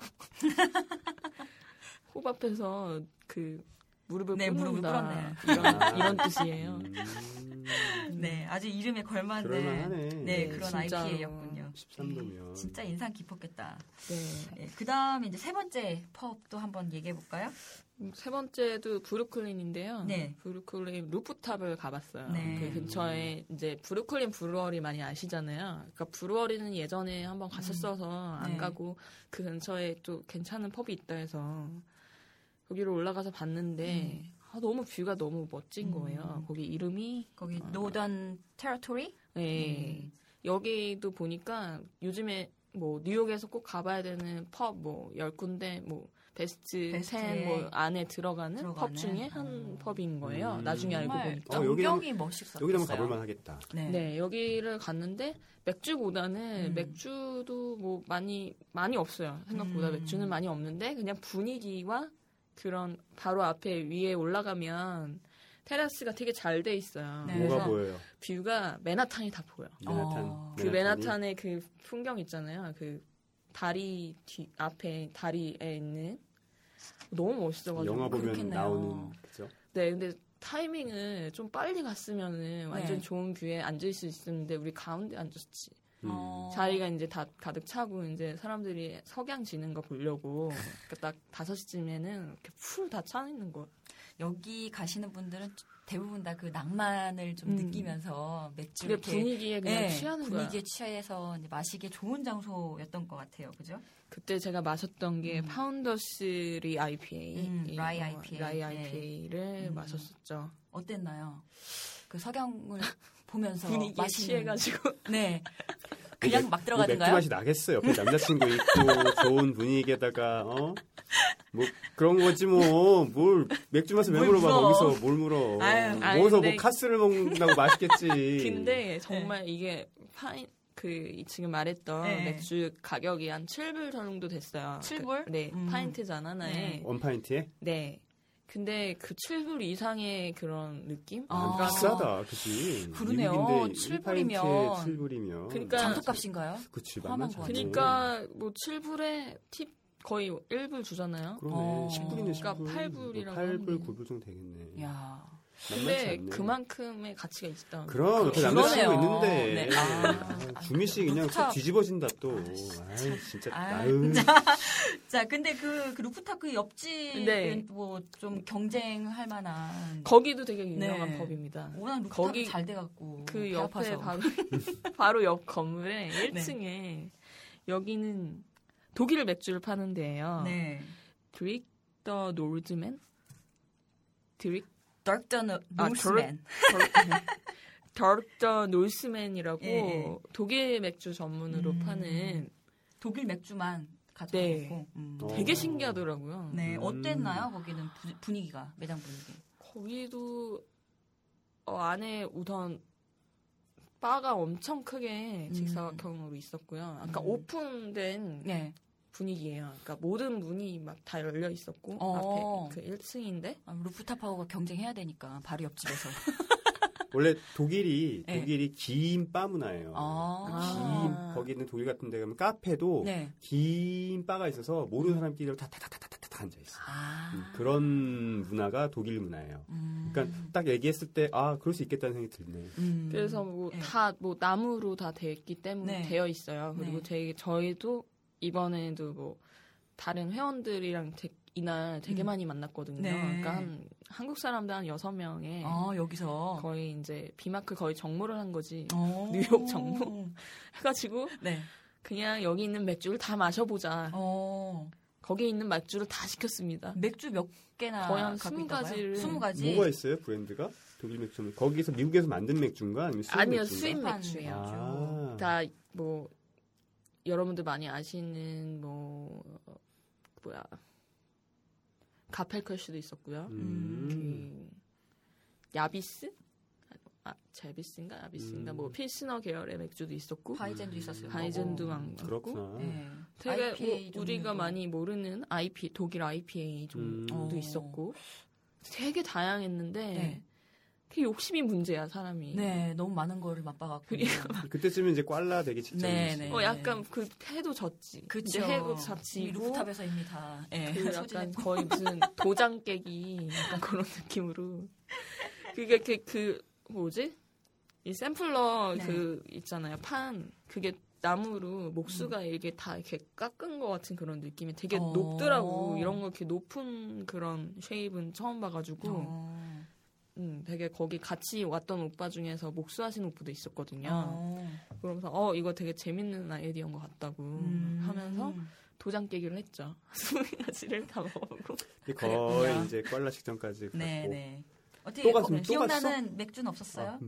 홉 앞에서 그 무릎을 네, 무릎을 꿇는다 꿇었네. 이런, 아. 이런 뜻이에요. 음, 네, 아주 이름에 걸맞는 그럴만하네. 네, 네, 그런 진짜로. 아이피에이였군요. 십삼 도면. 진짜 인상 깊었겠다. 네. 네, 그 다음에 이제 세 번째 펍도 한번 얘기해 볼까요? 음, 세 번째도 브루클린인데요. 네. 브루클린 루프탑을 가봤어요. 네. 그 근처에 이제 브루클린 브루어리 많이 아시잖아요. 그러니까 브루어리는 예전에 한번 갔었어서 안 네. 가고 그 근처에 또 괜찮은 펍이 있다 해서 거기로 올라가서 봤는데 음. 아, 너무 뷰가 너무 멋진 거예요. 음. 거기 이름이 거기 어. 노던 테러토리? 네. 음. 여기도 보니까 요즘에 뭐 뉴욕에서 꼭 가봐야 되는 펍 뭐 열 군데 뭐 베스트 베스트에 텐 뭐 안에 들어가는 들어가는? 펍 중에 한 어. 펍인 거예요. 음. 나중에 알고 정말 보니까. 어, 여기는- 전경이 멋있었어요. 여기도 한번 가볼만 하겠다. 네. 네, 여기를 갔는데 맥주보다는 음. 맥주도 뭐 많이 많이 없어요. 생각보다 음. 맥주는 많이 없는데 그냥 분위기와 그런 바로 앞에 위에 올라가면 테라스가 되게 잘 돼 있어요. 네. 뭐가 그래서 보여요? 뷰가 맨하탄이 다 보여. 맨하탄. 어. 그 맨하탄의 그 풍경 있잖아요. 그 다리 뒤 앞에 다리에 있는 너무 멋있어가지고. 영화 보면 그렇겠네요. 나오는 그죠? 네, 근데 타이밍을 좀 빨리 갔으면은 완전 네. 좋은 뷰에 앉을 수 있었는데 우리 가운데 앉았지. 음. 어. 자리가 이제 다 가득 차고 이제 사람들이 석양 지는 거 보려고 그러니까 딱 다섯 시쯤에는 이렇게 풀 다 차 있는 거. 여기 가시는 분들은 대부분 다 그 낭만을 좀 음. 느끼면서 맥주 그게 이렇게 분위기에 그냥 네, 취하는 거야. 분위기에 취해서 이제 마시기 좋은 장소였던 것 같아요, 그죠? 그때 제가 마셨던 게 음. 파운더스리 아이피에이, 음, 이, 라이 어, 아이피에이. 라이 네. 아이피에이를 음. 마셨었죠. 어땠나요? 그 석양을 보면서 분위기에 마시는 취해가지고 네. 그냥 막 맥주 들어가던가요? 맛이 나겠어요. 옆에 남자친구 있고 좋은 분위기에다가 어? 뭐 그런 거지 뭐. 뭘 맥주 맛을 왜 뭘 물어봐 물어. 거기서 뭘 물어. 아유, 아니, 모여서 근데- 뭐 카스를 먹는다고 맛있겠지. 근데 정말 이게 파인 그 지금 말했던 네. 맥주 가격이 한 칠 불 정도 됐어요. 칠 불? 그, 네, 음. 파인트잔 하나에. 네. 원파인트에? 네. 근데 그 칠 불 이상의 그런 느낌? 아, 아, 비싸다, 그치? 그러네요. 미국인데 칠 일 파인트에 불이면 칠 불이면. 그러니까- 장독값인가요? 그치, 포함한 만만치 거 않네. 그러니까 뭐 칠 불에 팁 거의 일 불 주잖아요. 그러네. 어. 십 불이네, 십 불. 그러니까 팔 불이라고 팔 불, 하는데. 구 불 정도 되겠네. 야. 만만치 근데 않네. 그만큼의 가치가 있다. 그럼, 옆에 그러네요. 남자친구 있는데. 네. 아. 주미 씨 그냥 루프탑. 속 뒤집어진다, 또. 아이, 진짜. 아, 아유. 자, 근데 그, 그 루프탑 그 옆집은 네. 뭐 좀 경쟁할 만한 거기도 되게 유명한 네. 법입니다. 워낙 루프탑이 거기 잘 돼갖고 그 배 옆에 아파서. 바로 바로 옆 건물에 일 층에 여기는 독일 맥주를 파는 데예요. 네. 드릭 더 노르즈맨? 드릭 덜던 아, 노스맨. 더릭 더 노스맨이라고 예, 예. 독일 맥주 전문으로 음. 파는 독일 맥주만 가져오고. 네. 음. 어. 되게 신기하더라고요. 네, 음. 어땠나요? 거기는 부- 분위기가 매장 분위기. 거기도 어, 안에 우선 바가 엄청 크게 직사각형으로 있었고요. 아까 음. 오픈된 네. 분위기예요. 그러니까 모든 문이 막 다 열려 있었고 어. 앞에 그 일 층인데 아, 루프탑하고 경쟁해야 되니까 바로 옆집에서. 원래 독일이, 네. 독일이 긴 바 문화예요. 아. 긴, 거기는 독일 같은 데 가면 카페도 네. 긴 바가 있어서 모르는 사람끼리 다다다다다다 앉아있어. 아. 음, 그런 문화가 독일 문화예요. 음. 그러니까 딱 얘기했을 때, 아, 그럴 수 있겠다는 생각이 드네. 음. 그래서 뭐 네. 다 뭐 나무로 다 되었기 때문에 네. 되어 있어요. 그리고 네. 되게 저희도 이번에도 뭐 다른 회원들이랑 되- 이날 되게 음. 많이 만났거든요. 네. 그러니까 한 한국 사람들 한 여섯 명에 아, 여기서. 거의 이제 비마크 거의 정모를 한 거지. 어. 뉴욕 정모? 해가지고 네. 그냥 여기 있는 맥주를 다 마셔보자. 어. 거기에 있는 맥주를 다 시켰습니다. 맥주 몇 개나 거의 한 갖고 스무 있다고요? 가지를. 스무 가지. 뭐가 있어요, 브랜드가? 독일 맥주. 거기서 미국에서 만든 맥주인가? 아니면 수입 아니요, 맥주인가? 수입 수입한 맥주예요. 아. 다 뭐 여러분들 많이 아시는 뭐 뭐야 가펠컬슈도 있었고요. 음. 그 야비스? 아 제비스인가 야비스인가 음. 뭐 필스너 계열의 맥주도 있었고 바이젠도 있었어요. 바이젠도 어. 많고 그렇구나. 네. 되게 아이피에이 뭐 우리가 종류도. 많이 모르는 아이피 독일 아이피에이 정도 음. 있었고 되게 다양했는데 네. 그게 욕심이 문제야 사람이. 네, 너무 많은 거를 맛봐갖고. 그리고 그때쯤에 이제 꽐라 되기 직전이지. 네, 네. 어 약간 그 해도 졌지. 그쵸. 이제 해도 이미 졌지고 루프탑에서 이미 다. 예, 그 약간 소진했고. 거의 무슨 도장 깨기 약간 그런 느낌으로 그게 그, 그 뭐지 이 샘플러 네. 그 있잖아요 판 그게 나무로 목수가 음. 이게 다 이렇게 깎은 것 같은 그런 느낌이 되게 어. 높더라고. 이런 거 이렇게 높은 그런 쉐입은 처음 봐가지고 어. 음 되게 거기 같이 왔던 오빠 중에서 목수하신 오빠도 있었거든요. 어. 그러면서 어 이거 되게 재밌는 아이디어인 것 같다고 음. 하면서 도장 깨기를 했죠. 스무 가지를 다 먹고. 이게 그랬군요. 거의 이제 꽐라 직전까지 갔고. 네, 네. 어떻게 또 거- 갔으면 또 기억나는 맥주는 없었어요? 아, 음.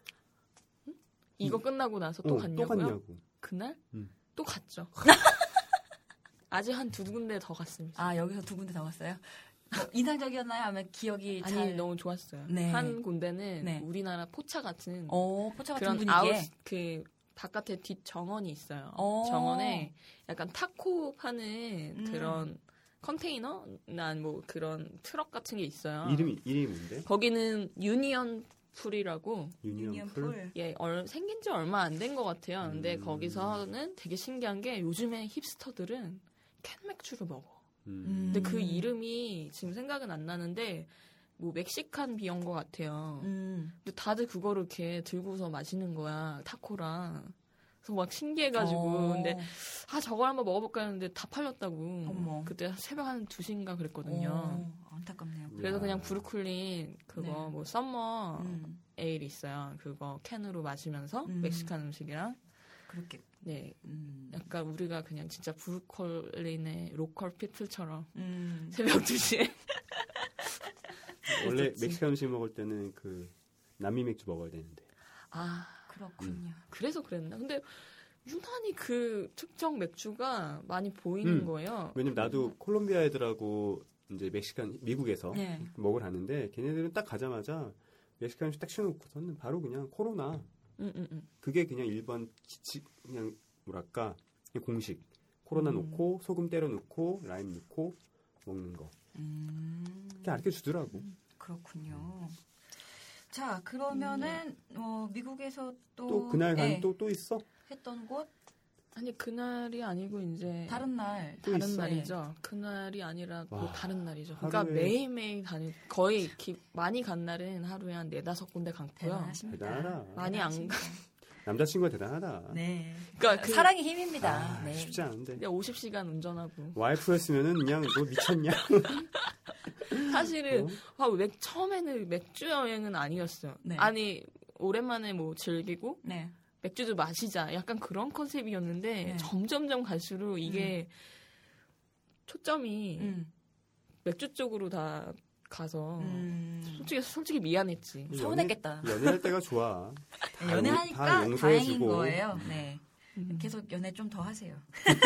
이거 끝나고 나서 또 어, 갔냐고요? 또 갔냐고. 그날 음. 또 갔죠. 아직 한 두 군데 더 갔습니다. 아, 여기서 두 군데 다 왔어요? 뭐 인상적이었나요? 아니면 기억이 아니 잘. 너무 좋았어요. 네. 한 군데는 네. 우리나라 포차 같은 어, 포차 같은 그런 분위기에. 아웃 그 바깥에 뒷 정원이 있어요. 어. 정원에 약간 타코 파는 음. 그런 컨테이너나 뭐 그런 트럭 같은 게 있어요. 이름이 이름이 뭔데? 거기는 유니언 풀이라고 유니언 풀. 예, 얼, 생긴 지 얼마 안 된 것 같아요. 근데 음. 거기서는 되게 신기한 게 요즘에 힙스터들은 캔 맥주를 먹어. 음. 근데 그 이름이 지금 생각은 안 나는데 뭐 멕시칸 비어인 것 같아요. 음. 근데 다들 그거를 이렇게 들고서 마시는 거야. 타코랑. 그래서 막 신기해가지고 어. 근데 아 저걸 한번 먹어볼까 했는데 다 팔렸다고. 어머. 그때 새벽 한 두 시인가 그랬거든요. 어, 안타깝네요. 그래서 야. 그냥 브루클린 그거 네. 뭐 썸머 음. 에일 있어요. 그거 캔으로 마시면서 음. 멕시칸 음식이랑 그렇게. 네 음. 약간 우리가 그냥 진짜 브루클린의 로컬 피플처럼 음. 새벽 두 시에 원래 있었지. 멕시칸 음식 먹을 때는 그 남미 맥주 먹어야 되는데. 아 그렇군요. 그래서 그랬나? 근데 유난히 그 특정 맥주가 많이 보이는 음. 거예요. 왜냐면 나도 콜롬비아 애들하고 이제 멕시칸 미국에서 네. 먹으러 갔는데 걔네들은 딱 가자마자 멕시칸 음식 딱 시켜놓고서는 바로 그냥 코로나. 응, 응, 응. 그게 그냥 일반 지치 그냥 뭐랄까 그냥 공식. 코로나 음. 넣고 소금 때려 넣고 라임 넣고 먹는 거. 음. 그렇게 가르쳐 주더라고. 그렇군요. 자, 그러면은 어, 미국에서 또, 또 그날 간 예, 또 또 있어? 했던 곳 아니 그날이 아니고 이제 다른 날 또 다른 있어? 날이죠. 그날이 아니라 뭐 와, 다른 날이죠. 그러니까 하루에- 매일매일 다니 거의 기, 많이 간 날은 하루에 한 네다섯 군데 갔고요. 대단하십니다. 대단하다. 많이 안 가. 남자친구가 대단하다. 네. 그러니까 그 사랑의 힘입니다. 아, 네. 쉽지 않은데. 오십 시간 운전하고 와이프였으면은 그냥 너 미쳤냐? 사실은 어? 아, 맥, 처음에는 맥주 여행은 아니었어요. 네. 아니 오랜만에 뭐 즐기고 네. 맥주도 마시자 약간 그런 컨셉이었는데 네. 점점점 갈수록 이게 초점이 음. 맥주 쪽으로 다 가서 음. 솔직히 솔직히 미안했지. 서운했겠다. 연애, 연애할 때가 좋아. 네, 다 연애하니까 다 용서해주고. 다행인 거예요. 네. 음. 계속 연애 좀 더 하세요.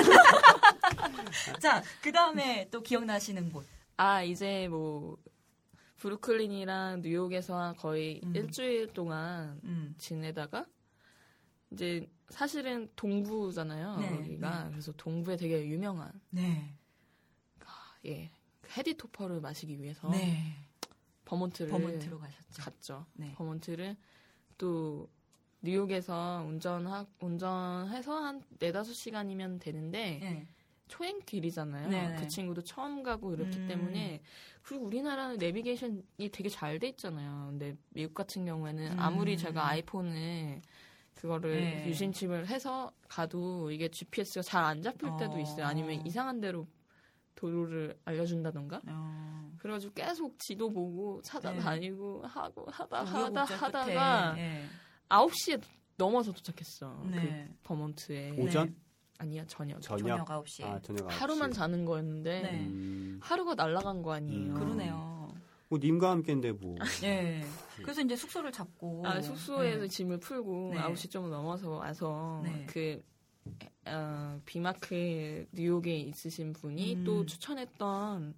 자, 그 다음에 또 기억나시는 곳. 아 이제 뭐 브루클린이랑 뉴욕에서 거의 음. 일주일 동안 음. 지내다가 이제 사실은 동부잖아요. 네, 여기가 네. 그래서 동부에 되게 유명한 네. 예 헤디 토퍼를 마시기 위해서 네. 버몬트를 버몬트로 가셨죠. 갔죠. 네. 버몬트를 또 뉴욕에서 운전하 운전해서 한 네다섯 시간이면 되는데 네. 초행길이잖아요. 네네. 그 친구도 처음 가고 이렇기 음. 때문에 그리고 우리나라는 내비게이션이 되게 잘 돼 있잖아요. 근데 미국 같은 경우에는 음. 아무리 제가 아이폰을 그거를 네. 유심칩을 해서 가도 이게 지피에스가 잘 안 잡힐 때도 어. 있어요. 아니면 이상한 데로 도로를 알려준다던가. 어. 그래가지고 계속 지도 보고 찾아다니고 하고 하다 하다 우여곡절 하다가 끝에. 네. 아홉 시에 넘어서 도착했어. 네. 그 버몬트에. 오전? 아니야 저녁. 저녁. 저녁 아홉 시에. 아, 저녁 아홉 시. 하루만 자는 거였는데 네. 음, 하루가 날아간 거 아니에요. 음. 그러네요. 뭐 님과 함께인데 뭐. 예. 그래서 이제 숙소를 잡고. 아, 숙소에서 네. 짐을 풀고 네. 아홉 시 좀 넘어서 와서 네. 그 어, 비마크 뉴욕에 있으신 분이 음. 또 추천했던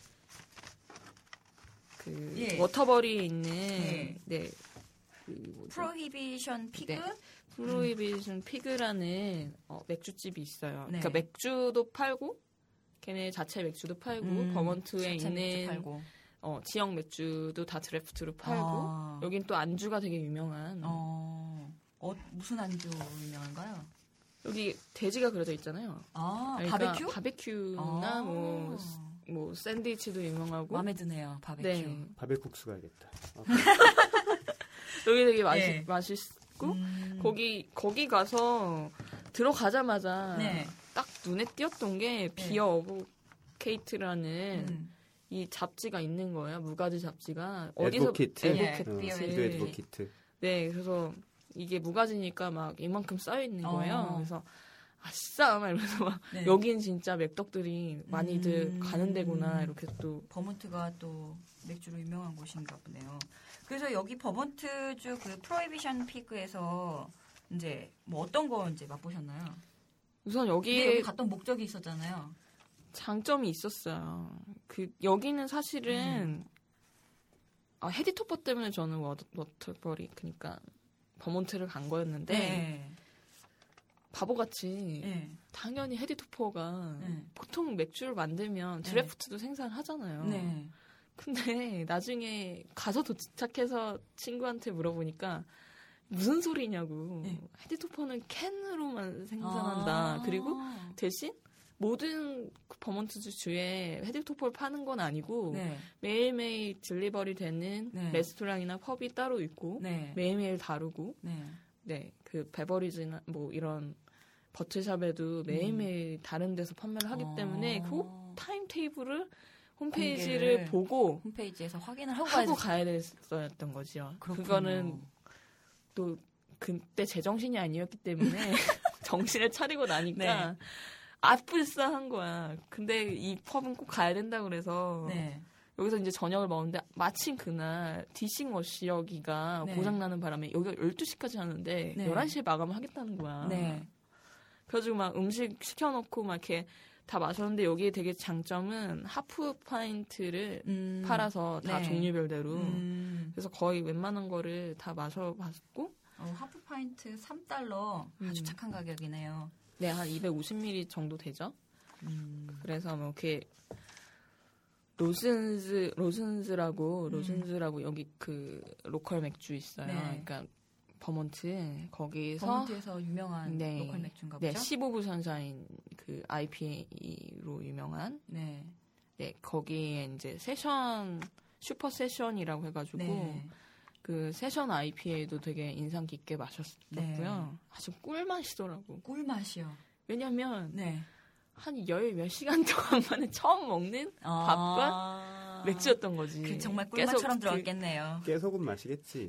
그 예. 워터버리에 있는 네. 네. 그 뭐죠? 프로히비션 피그? 네. 프로히비션 피그라는 어, 맥주집이 있어요. 네. 그러니까 맥주도 팔고 걔네 자체 맥주도 팔고 음, 버먼트에 자체 맥주 있는 팔고. 어, 지역 맥주도 다 드래프트로 팔고 아. 여긴 또 안주가 되게 유명한 어, 어, 무슨 안주 유명한가요? 여기 돼지가 그려져 있잖아요. 아, 그러니까 바베큐? 바베큐나 아. 뭐, 뭐 샌드위치도 유명하고 마음에 드네요, 바베큐. 네. 바베국수 가야겠다. 아, 여기 되게 맛있, 네. 맛있고 음. 거기 거기 가서 들어가자마자 네. 딱 눈에 띄었던 게 비어 어보케이트라는 음. 이 잡지가 있는 거예요. 무가지 잡지가 애드보키트. 애드보키트. 예, 어, 비어 피드 애드보키트. 네, 그래서 이게 무가지니까 막 이만큼 쌓여 있는 거예요. 어. 그래서 아싸 막 이러면서 막 네. 여긴 진짜 맥덕들이 많이들 음. 가는 데구나 이렇게 또 버몬트가 또 맥주로 유명한 곳인가 보네요. 그래서 여기 버몬트주 그 프로히비션 피그에서 이제 뭐 어떤 거 이제 맛보셨나요? 우선 근데 여기 여기 갔던 목적이 있었잖아요. 장점이 있었어요. 그 여기는 사실은 아, 헤디토퍼 때문에 저는 워터, 워터버리 그러니까 버몬트를 간 거였는데 네. 바보같이 네. 당연히 헤디토퍼가 네. 보통 맥주를 만들면 드래프트도 네. 생산하잖아요. 네. 근데 나중에 가서 도착해서 친구한테 물어보니까 무슨 소리냐고. 네. 헤디토퍼는 캔으로만 생산한다. 아~ 그리고 대신 모든 버몬트 주에 헤디토퍼를 파는 건 아니고 네. 매일매일 딜리버리 되는 네. 레스토랑이나 펍이 따로 있고 네. 매일매일 다르고 네. 네, 그 베버리지나 뭐 이런 버틀샵에도 매일매일 음. 다른 데서 판매를 하기 어~ 때문에 그 타임 테이블을 홈페이지를 공개를, 보고 홈페이지에서 확인을 하고, 하고 가야 됐었던 거죠. 그렇군요. 그거는 또 그때 제정신이 아니었기 때문에 정신을 차리고 나니까 네. 아뿔싸한 거야. 근데 이 펍은 꼭 가야 된다고 그래서 네. 여기서 이제 저녁을 먹는데 마침 그날 디싱워시 여기가 네. 고장나는 바람에 여기가 열두 시까지 하는데 네. 열한 시에 마감을 하겠다는 거야. 네. 그래가지고 막 음식 시켜놓고 막 이렇게 다 마셨는데 여기에 되게 장점은 하프 파인트를 음. 팔아서 다 네. 종류별대로 음. 그래서 거의 웬만한 거를 다 마셔봤고 어, 하프 파인트 삼 달러 음. 아주 착한 가격이네요. 네, 한 이백오십 밀리리터 정도 되죠. 음. 그래서 뭐 이렇게 로슨즈 로슨즈라고 로슨즈라고 음. 여기 그 로컬 맥주 있어요. 네. 그러니까 버몬트 거기서 버몬트에서 유명한 네. 로컬 맥주인가 보죠. 네, 십오 부 선샤인 그 아이피에이로 유명한. 네. 네, 거기에 이제 세션 슈퍼 세션이라고 해가지고 네. 그 세션 아이피에이도 되게 인상 깊게 마셨었고요. 네. 아주 꿀맛이더라고. 꿀맛이요. 왜냐면 네. 한 열 몇 시간 동안 만에 처음 먹는 아~ 밥과 맥주였던 거지. 그 정말 꿀맛처럼 들어갔겠네요. 깨소금 마시겠지.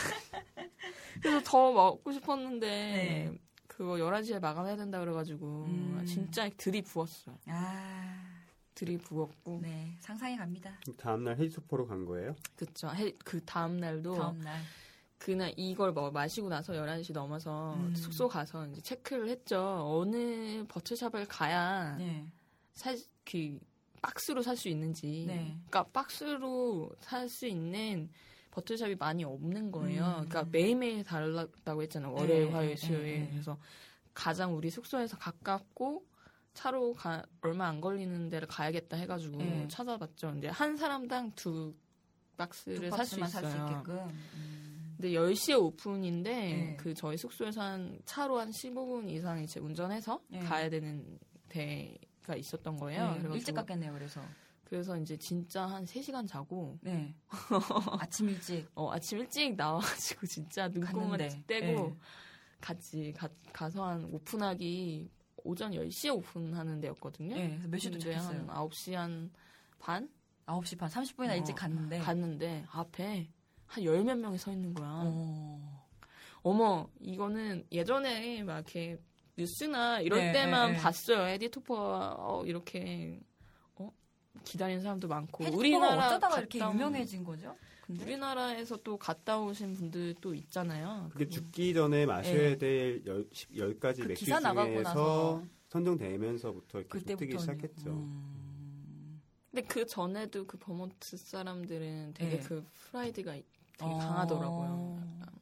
그래서 더 먹고 싶었는데 네. 그거 열한 시에 마감해야 된다 그래가지고 음. 진짜 들이부었어요. 아. 들이부었고. 네, 상상이 갑니다. 다음날 헤디토퍼로 간 거예요? 그쵸. 해, 그 다음날도. 다음날. 그날 이걸 뭐 마시고 나서 열한 시 넘어서 음. 숙소 가서 이제 체크를 했죠. 어느 버틀샵을 가야 네. 살, 그 박스로 살 수 있는지. 네. 그러니까 박스로 살 수 있는 버틀샵이 많이 없는 거예요. 음. 그러니까 매일매일 달랐다고 했잖아요. 월요일, 네. 화요일, 수요일. 네. 그래서 가장 우리 숙소에서 가깝고 차로 가, 얼마 안 걸리는 데를 가야겠다 해가지고 네. 찾아봤죠. 이제 한 사람당 두 박스를 살 수 있어요. 살 수 있게끔. 음. 근데 열 시에 오픈인데 네. 그 저희 숙소에서 한 차로 한 십오 분 이상 이제 운전해서 네. 가야 되는 데가 있었던 거예요. 네. 일찍 갔겠네요. 그래서. 그래서 이제 진짜 한 세 시간 자고 네. 아침 일찍 어 아침 일찍 나와가지고 진짜 눈곱만 떼고 네. 갔지. 가, 가서 한 오픈하기 오전 열 시에 오픈하는 데였거든요. 네. 몇 시에 도착했어요? 한 아홉 시 한 반? 아홉 시 반, 삼십 분이나 어, 일찍 갔는데. 갔는데, 앞에 한 열 몇 명이 서 있는 거야. 어. 어머, 이거는 예전에 막 이렇게 뉴스나 이럴 네, 때만 네, 네. 봤어요. 헤디토퍼, 어, 이렇게, 어? 기다리는 사람도 많고. 우리나라 어쩌다가 이렇게 유명해진 거죠? 근데? 우리나라에서 또 갔다 오신 분들 또 있잖아요. 그게 죽기 전에 마셔야 될 열, 열 가지 그 맥주 중에서 선정되면서부터 이렇게 뜨기 시작했죠. 음. 근데 그 전에도 그 버몬트 사람들은 되게 네. 그 프라이드가 되게 어. 강하더라고요. 약간.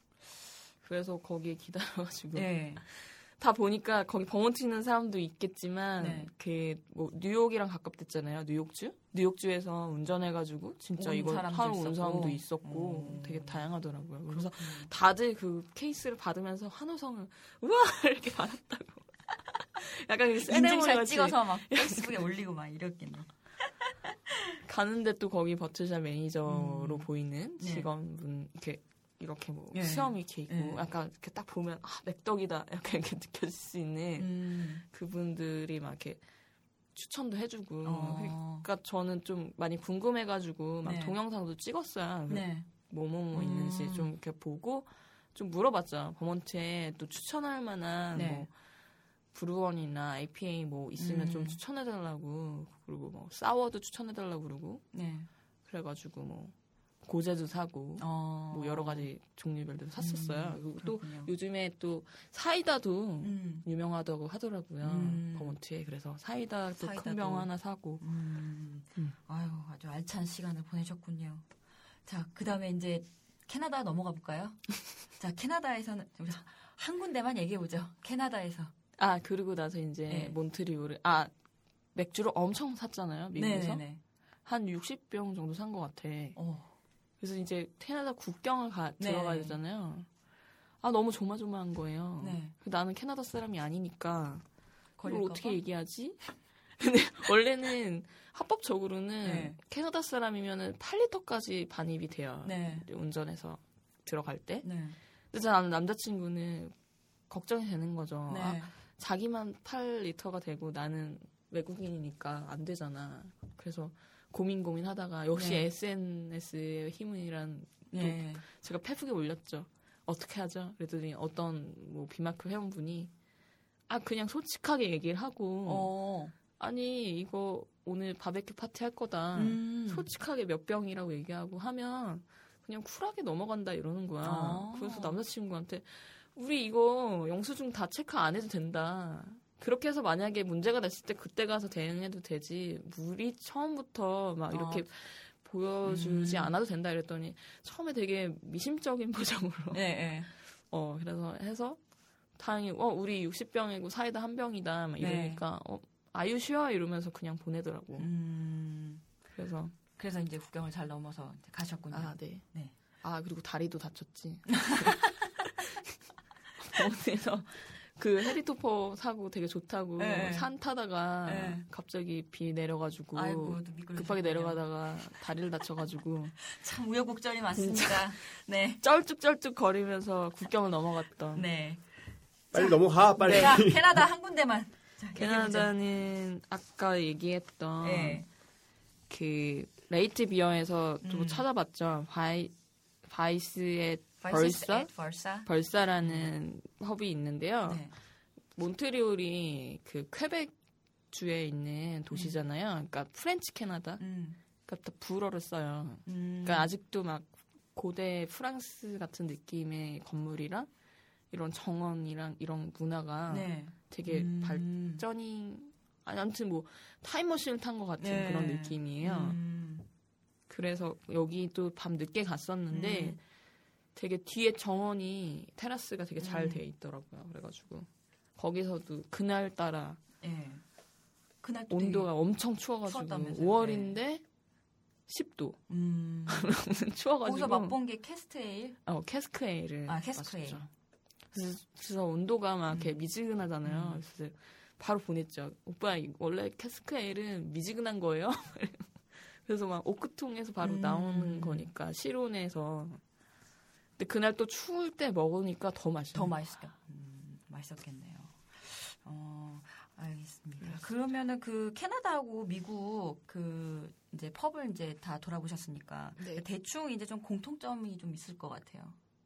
그래서 거기에 기다려가지고 네. 다 보니까 거기 버몬트 있는 사람도 있겠지만 네. 그 뭐 뉴욕이랑 가깝댔잖아요. 뉴욕주? 뉴욕주에서 운전해가지고 진짜 이거 하러 온 사람도 있었고 음. 되게 다양하더라고요. 그래서 그렇구나. 다들 그 케이스를 받으면서 한우성을 우와 이렇게 받았다고. 약간 인증샷 찍어서 막 페이스북에 올리고 막 이랬겠네. 가는데 또 거기 버틀샵 매니저로 음. 보이는 직원분 이렇게 이렇게 뭐 예. 수염이 이렇게 있고 예. 약간 이렇게 딱 보면 아 맥덕이다 약간 이렇게 느껴질 수 있는 음. 그분들이 막 이렇게 추천도 해주고 어. 그러니까 저는 좀 많이 궁금해가지고 막 네. 동영상도 찍었어요. 네. 뭐뭐뭐 음. 있는지 좀 이렇게 보고 좀 물어봤죠. 버몬트에 또 추천할 만한 네. 뭐 브루원이나 아이피에이 뭐 있으면 음. 좀 추천해달라고 그리고 뭐 사워도 추천해달라고 그러고 네. 그래가지고 뭐 고제도 사고 어. 뭐 여러 가지 종류별로 샀었어요. 음, 그리고 또 요즘에 또 사이다도 음. 유명하다고 하더라고요. 음. 버몬트에 그래서 사이다도 큰 병 하나 사고. 음. 음. 아유 아주 알찬 시간을 보내셨군요. 자 그다음에 이제 캐나다 넘어가 볼까요? 자 캐나다에서는 한 군데만 얘기해보죠. 캐나다에서. 아, 그리고 나서 이제 네. 몬트리올을, 아, 맥주를 엄청 샀잖아요, 미국에서. 네네네. 한 육십 병 정도 산 것 같아. 어. 그래서 이제 캐나다 국경을 가, 네. 들어가야 되잖아요. 아, 너무 조마조마한 거예요. 네. 나는 캐나다 사람이 아니니까 이걸 걸릴까 어떻게 봐? 얘기하지? 근데 원래는 합법적으로는 네. 캐나다 사람이면은 팔 리터까지 반입이 돼요. 네. 운전해서 들어갈 때. 네. 근데 나는 남자친구는 걱정이 되는 거죠. 네. 아, 자기만 팔 리터가 되고 나는 외국인이니까 안 되잖아. 그래서 고민 고민 하다가 역시 네. 에스엔에스의 힘이란 네. 제가 페북에 올렸죠. 어떻게 하죠? 그랬더니 어떤 뭐 비마크 회원분이 아 그냥 솔직하게 얘기를 하고 어. 아니 이거 오늘 바베큐 파티 할 거다. 음. 솔직하게 몇 병이라고 얘기하고 하면 그냥 쿨하게 넘어간다 이러는 거야. 아. 그래서 남자친구한테 우리 이거 영수증 다 체크 안 해도 된다. 그렇게 해서 만약에 문제가 됐을 때 그때 가서 대응해도 되지. 우리 처음부터 막 이렇게 아. 보여주지 음. 않아도 된다 이랬더니 처음에 되게 미심적인 표정으로 네, 네. 어 그래서 해서 다행히 어 우리 육십 병이고 사이다 한 병이다 막 이러니까 어 아유 쉬어 이러면서 그냥 보내더라고. 음. 그래서 그래서 이제 국경을 잘 넘어서 이제 가셨군요. 아 네. 네. 아 그리고 다리도 다쳤지. 그래서 그 헤리토퍼 사고 되게 좋다고 네. 산 타다가 네. 갑자기 비 내려가지고 아이고, 또 미끄러지셨군요. 급하게 내려가다가 다리를 다쳐가지고 참 우여곡절이 많습니다. 네. 쩔뚝쩔뚝 거리면서 국경을 넘어갔던. 네. 빨리 넘어가 빨리. 자, 캐나다 한 군데만. 자, 얘기해보죠. 캐나다는 아까 얘기했던 네. 그 레이트 비어에서 또 음. 찾아봤죠. 바이 바이스의 Versus 벌사 at 벌사. 벌사라는 펍이 있는데요. 네. 몬트리올이 그 퀘벡 주에 있는 도시잖아요. 그러니까 프렌치 캐나다. 음. 그러니까 다 불어를 써요. 음. 그러니까 아직도 막 고대 프랑스 같은 느낌의 건물이랑 이런 정원이랑 이런 문화가 네. 되게 음. 발전이 아니 아무튼 뭐 타임머신을 탄 것 같은 네. 그런 느낌이에요. 음. 그래서 여기도 밤 늦게 갔었는데 음. 되게 뒤에 정원이 테라스가 되게 잘 음. 돼 있더라고요. 그래가지고 거기서도 그날 따라 예. 그날 또 온도가 엄청 추워가지고 추웠다면서요? 오월인데 십 도 되게, 음. 추워가지고 거기서 맛본 게 캐스트에일. 어 캐스크에일을 아, 캐스크에일. 마셨죠. 그래서, 그래서 온도가 막 이렇게 음. 미지근하잖아요. 음. 그래서 바로 보냈죠. 오빠 이- 원래 캐스크에일은 미지근한 거예요. 그래서 막 오크통에서 바로 음. 나오는 거니까 실온에서. 근데 그날 또 추울 때 먹으니까 더 맛있어요. 더 맛있다. 음, 맛있었겠네요. 어, 알겠습니다. 그러면은 그 캐나다하고 미국 그 이제 펍을 이제 다 돌아보셨으니까 네. 대충 이제 좀 공통점이 좀 있을 것 같아요.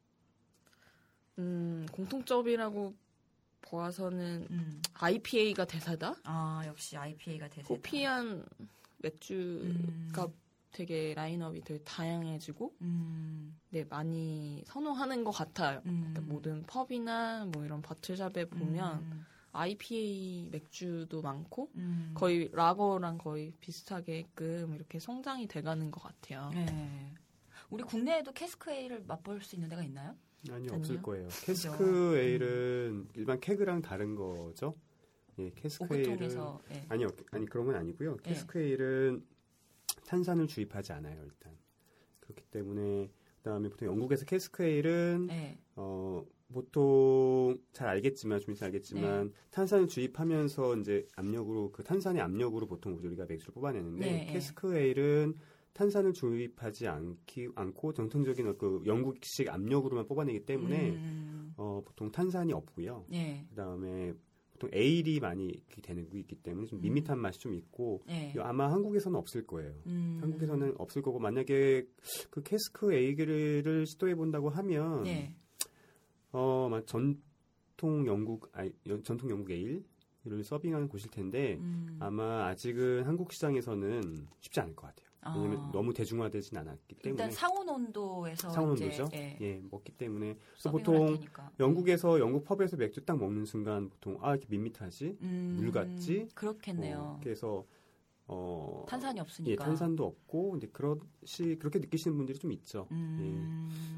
음, 공통점이라고 보아서는 음. 아이피에이가 대사다. 아, 역시 아이피에이가 대세다. 호피한 맥주가 음. 되게 라인업이 되게 다양해지고 음. 네 많이 선호하는 것 같아요. 음. 그러니까 모든 펍이나 뭐 이런 버틀샵에 보면 음. 아이피에이 맥주도 많고 음. 거의 라거랑 거의 비슷하게끔 이렇게 성장이 돼가는 것 같아요. 네. 우리 국내에도 캐스크에일을 맛볼 수 있는 데가 있나요? 아니 아니요. 없을 거예요. 캐스크 에일은 일반 케그랑 다른 거죠. 예, 캐스크 에일은 오크통에서. 예. 아니요, 아니 그런 건 아니고요. 네. 캐스크 에일은 탄산을 주입하지 않아요, 일단. 그렇기 때문에 그다음에 보통 영국에서 캐스크 에일은 네. 어 보통 잘 알겠지만 좀 있으면 알겠지만 네. 탄산을 주입하면서 이제 압력으로 그 탄산의 압력으로 보통 우리가 맥주를 뽑아내는데 네, 캐스크 에일은 탄산을 주입하지 않기, 않고 정통적인 그 영국식 압력으로만 뽑아내기 때문에 음. 어, 보통 탄산이 없고요. 네. 그다음에 보통 에일이 많이 이렇게 되는 게 있기 때문에 좀 밋밋한 맛이 좀 있고 네. 이거 아마 한국에서는 없을 거예요. 음. 한국에서는 없을 거고 만약에 그 캐스크 에일을 시도해 본다고 하면 네. 어, 막 전통 영국 아, 전통 영국 에일을 서빙하는 곳일 텐데 음. 아마 아직은 한국 시장에서는 쉽지 않을 것 같아요. 왜냐면 아. 너무 대중화되진 않았기 때문에 일단 상온 온도에서 상온 이제, 온도죠. 예, 예, 먹기 때문에 그래서 서빙을 보통 할 테니까. 영국에서 영국 펍에서 맥주 딱 먹는 순간 보통 아 이렇게 밋밋하지 음, 물 같지? 그렇겠네요. 어, 그래서 어 탄산이 없으니까. 예, 탄산도 없고 근데 그렇시 그렇게 느끼시는 분들이 좀 있죠. 음,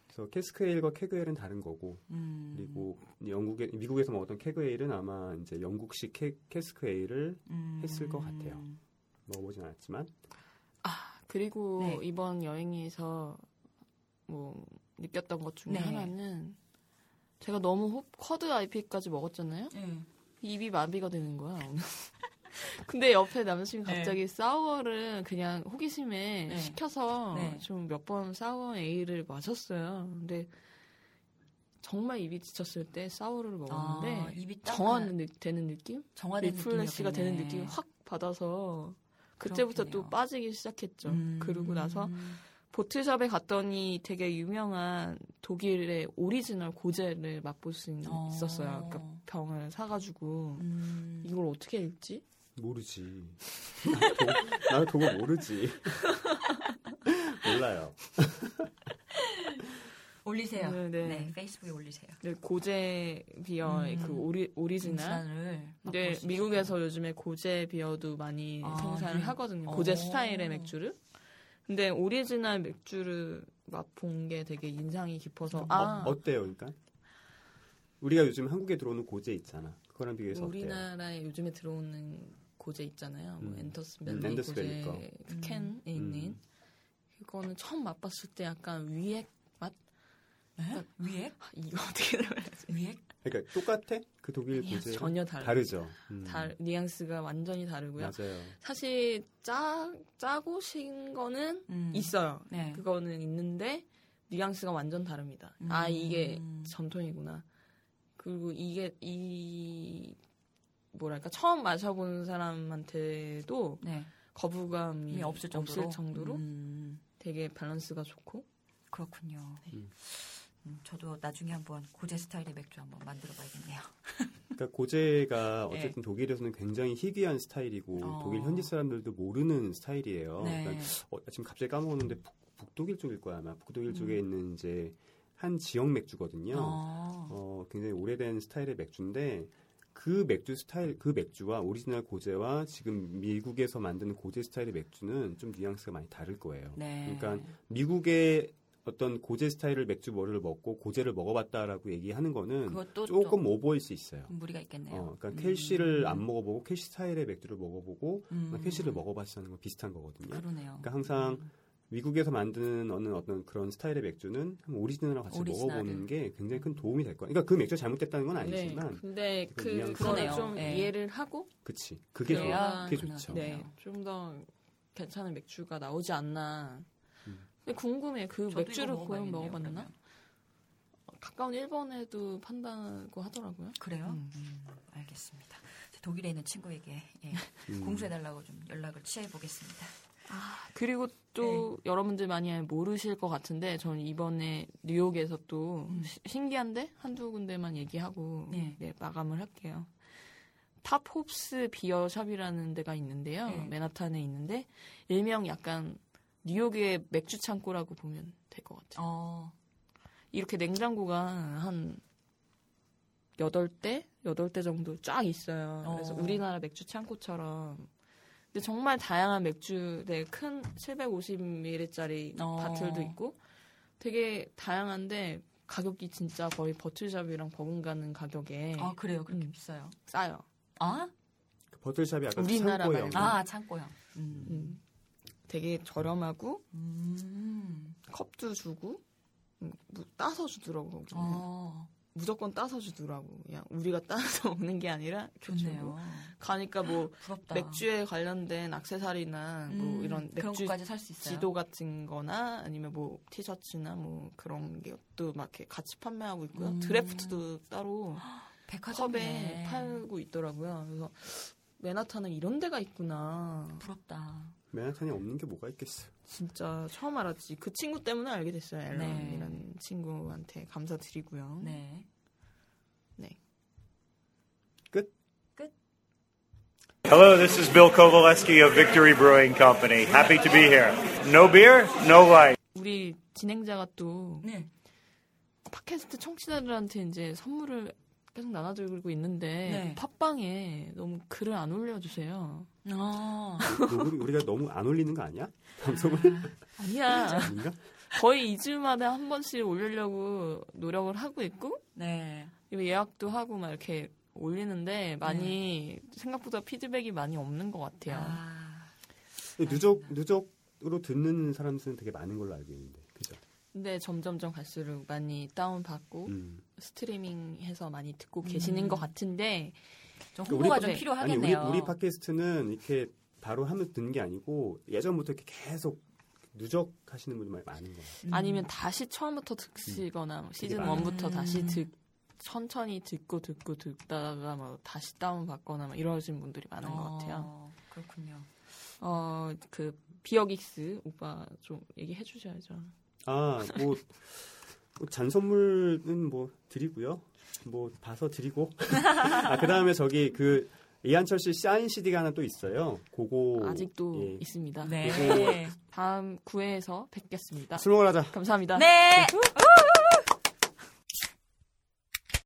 그래서 캐스크에일과 케그에일은 다른 거고 음. 그리고 영국에 미국에서 먹었던 케그에일은 아마 이제 영국식 캐, 캐스크에일을 음. 했을 것 같아요. 먹어보진 않았지만. 아 그리고 네. 이번 여행에서 뭐 느꼈던 것 중에 네. 하나는 제가 너무 호, 쿼드 아이피까지 먹었잖아요. 네. 입이 마비가 되는 거야. 오늘. 근데 옆에 남자친구 네. 갑자기 사워를 그냥 호기심에 네. 시켜서 네. 좀 몇 번 사워 에일을 마셨어요. 근데 정말 입이 지쳤을 때 사워를 먹었는데 아, 입이 딱 정화되는 느낌? 정화된 리플레시가 되는 느낌이었겠네. 느낌을 확 받아서 그때부터 그렇겠네요. 또 빠지기 시작했죠. 음. 그러고 나서 보틀샵에 갔더니 되게 유명한 독일의 오리지널 고제를 맛볼 수 있, 어. 있었어요. 그러니까 병을 사가지고 음. 이걸 어떻게 읽지? 모르지. 나도 그거 모르지. 몰라요. 올리세요. 네, 네, 네. 페이스북에 올리세요. 네, 고제 비어의 음. 그 오리, 오리지널. 오리지널을 근데 맛볼 수 미국에서 요즘에 고제 비어도 많이 아, 생산을 네. 하거든요. 어. 고제 스타일의 맥주를. 근데 오리지널 맥주를 맛본 게 되게 인상이 깊어서 아 어, 어때요, 그러니까? 우리가 요즘 한국에 들어오는 고제 있잖아. 그거랑 비교해서 어때요? 우리나라에 요즘에 들어오는 고제 있잖아요. 뭐 음. 엔터스 음, 벨리 엔더스 고제 벨리 거. 그 캔에 있는 음. 그거는 처음 맛봤을 때 약간 위액 맛? 에? 위액? 아, 이거 어떻게 설명해야지? 위액? 그러니까 똑같아? 그 독일 아니요, 고제 전혀 다르- 다르죠. 음. 달 뉘앙스가 완전히 다르고요. 맞아요. 사실 짜 짜고 신 거는 음. 있어요. 네. 그거는 있는데 뉘앙스가 완전 다릅니다. 음. 아 이게 전통이구나. 그리고 이게 이 뭐랄까 처음 마셔보는 사람한테도 네. 거부감이 이미 없을 정도로, 없을 정도로 음. 되게 밸런스가 좋고 그렇군요. 네. 음. 음, 저도 나중에 한번 고제 스타일의 맥주 한번 만들어봐야겠네요. 그러니까 고제가 네. 어쨌든 독일에서는 굉장히 희귀한 스타일이고 어. 독일 현지 사람들도 모르는 스타일이에요. 네. 그러니까 어, 지금 갑자기 까먹었는데 북, 북독일 쪽일 거야 아마. 북독일 음. 쪽에 있는 이제 한 지역 맥주거든요. 어. 어, 굉장히 오래된 스타일의 맥주인데 그 맥주 스타일, 그 맥주와 오리지널 고제와 지금 미국에서 만드는 고제 스타일의 맥주는 좀 뉘앙스가 많이 다를 거예요. 네. 그러니까 미국의 어떤 고제 스타일을 맥주 머리를 먹고 고제를 먹어봤다라고 얘기하는 거는 그것도 조금 또 오버일 수 있어요. 무리가 있겠네요. 어, 그러니까 음. 켈시를 안 먹어보고 켈시 스타일의 맥주를 먹어보고 음. 켈시를 먹어봤다는 건 비슷한 거거든요. 그러네요. 그러니까 항상 음. 미국에서 만드는 어느 어떤 그런 스타일의 맥주는 오리지널하고 같이 오리지널을. 먹어보는 게 굉장히 큰 도움이 될 거야. 그러니까 그 맥주가 잘못됐다는 건 네. 아니지만, 근데 그 그 뉘앙스가- 그거를 그러네요. 좀 네. 이해를 하고 그치. 그게 좋, 그래야 그게 그나마 좋죠. 네. 네, 좀 더 괜찮은 맥주가 나오지 않나. 음. 근데 궁금해. 그 저도 맥주를 이거 고용 먹어봐야겠네요, 먹어봤나? 그러면. 가까운 일본에도 판다고 하더라고요. 그래요? 음. 음, 알겠습니다. 독일에 있는 친구에게 예, 음. 공수해달라고 좀 연락을 취해보겠습니다. 아, 그리고 또 네. 여러분들 많이 모르실 것 같은데 저는 이번에 뉴욕에서 또 음. 시- 신기한데 한두 군데만 얘기하고 네. 네, 마감을 할게요. 탑홉스 비어샵이라는 데가 있는데요. 네. 맨하탄에 있는데 일명 약간 뉴욕의 맥주 창고라고 보면 될 것 같아요. 어, 이렇게 냉장고가 한 여덟 대? 여덟 대 정도 쫙 있어요. 그래서 어. 우리나라 맥주 창고처럼. 근데 정말 다양한 맥주, 네, 큰 칠백오십 밀리리터짜리 어. 바틀도 있고 되게 다양한데 가격이 진짜 거의 버틀샵이랑 버금가는 가격에 아 그래요? 그렇게 음. 비싸요? 싸요. 아? 그 버틀샵이 약간 우리나라 창고형. 말고. 아 창고형. 음. 음. 되게 저렴하고 음. 컵도 주고 음, 뭐 따서 주더라고. 거기는. 어, 무조건 따서 주더라고. 그냥 우리가 따서 먹는 게 아니라 이렇게 주고. 좋네요. 가니까 뭐 부럽다. 맥주에 관련된 액세서리나 뭐 음, 이런 그런 맥주 것까지 살 수 있어요. 지도 같은 거나 아니면 뭐 티셔츠나 뭐 그런 게 또 막 이렇게 같이 판매하고 있고요. 음. 드래프트도 따로 백화점에 컵에 팔고 있더라고요. 그래서 맨하탄은 이런 데가 있구나. 부럽다. 맨하탄에 없는 게 뭐가 있겠어. 진짜 처음 알았지. 그 친구 때문에 알게 됐어요. 네. 앨런이라는 친구한테 감사드리고요. 네. 끝. Hello, this is Bill Kovalevsky of Victory Brewing Company. Happy to be here. No beer, no life. 우리 진행자가 또 네. 팟캐스트 청취자들한테 이제 선물을 계속 나눠드리고 있는데 네. 팟빵에 너무 글을 안 올려주세요. 아, 우리, 우리가 너무 안 올리는 거 아니야? 방송을? 아니야. 아닌가? 거의 이 주마다 한 번씩 올리려고 노력을 하고 있고 네. 예약도 하고 막 이렇게 올리는데 많이 네. 생각보다 피드백이 많이 없는 것 같아요. 아. 누적 누적으로 듣는 사람들은 되게 많은 걸로 알고 있는데, 그죠? 근데 점점점 갈수록 많이 다운 받고 음. 스트리밍해서 많이 듣고 계시는 음. 것 같은데 좀 홍보가 우리, 좀 필요하겠네요. 아니, 우리, 우리 팟캐스트는 이렇게 바로 하면서 듣는 게 아니고 예전부터 이렇게 계속 누적하시는 분들이 많은 거예요. 음. 아니면 다시 처음부터 듣시거나 음. 시즌 일부터 음. 다시 듣 천천히 듣고 듣고 듣다가 막 다시 다운 받거나 막 이러신 분들이 많은 어, 것 같아요. 그렇군요. 어, 그 비어긱스 오빠 좀 얘기해 주셔야죠. 아, 뭐, 뭐 잔선물은 뭐 드리고요. 뭐 봐서 드리고. 아, 그다음에 저기 그 이한철 씨 사인 씨디가 하나 또 있어요. 그거 아직도 예. 있습니다. 네. 그거 다음 구 회에서 뵙겠습니다. 술 먹으러 가자. 감사합니다. 네. 네.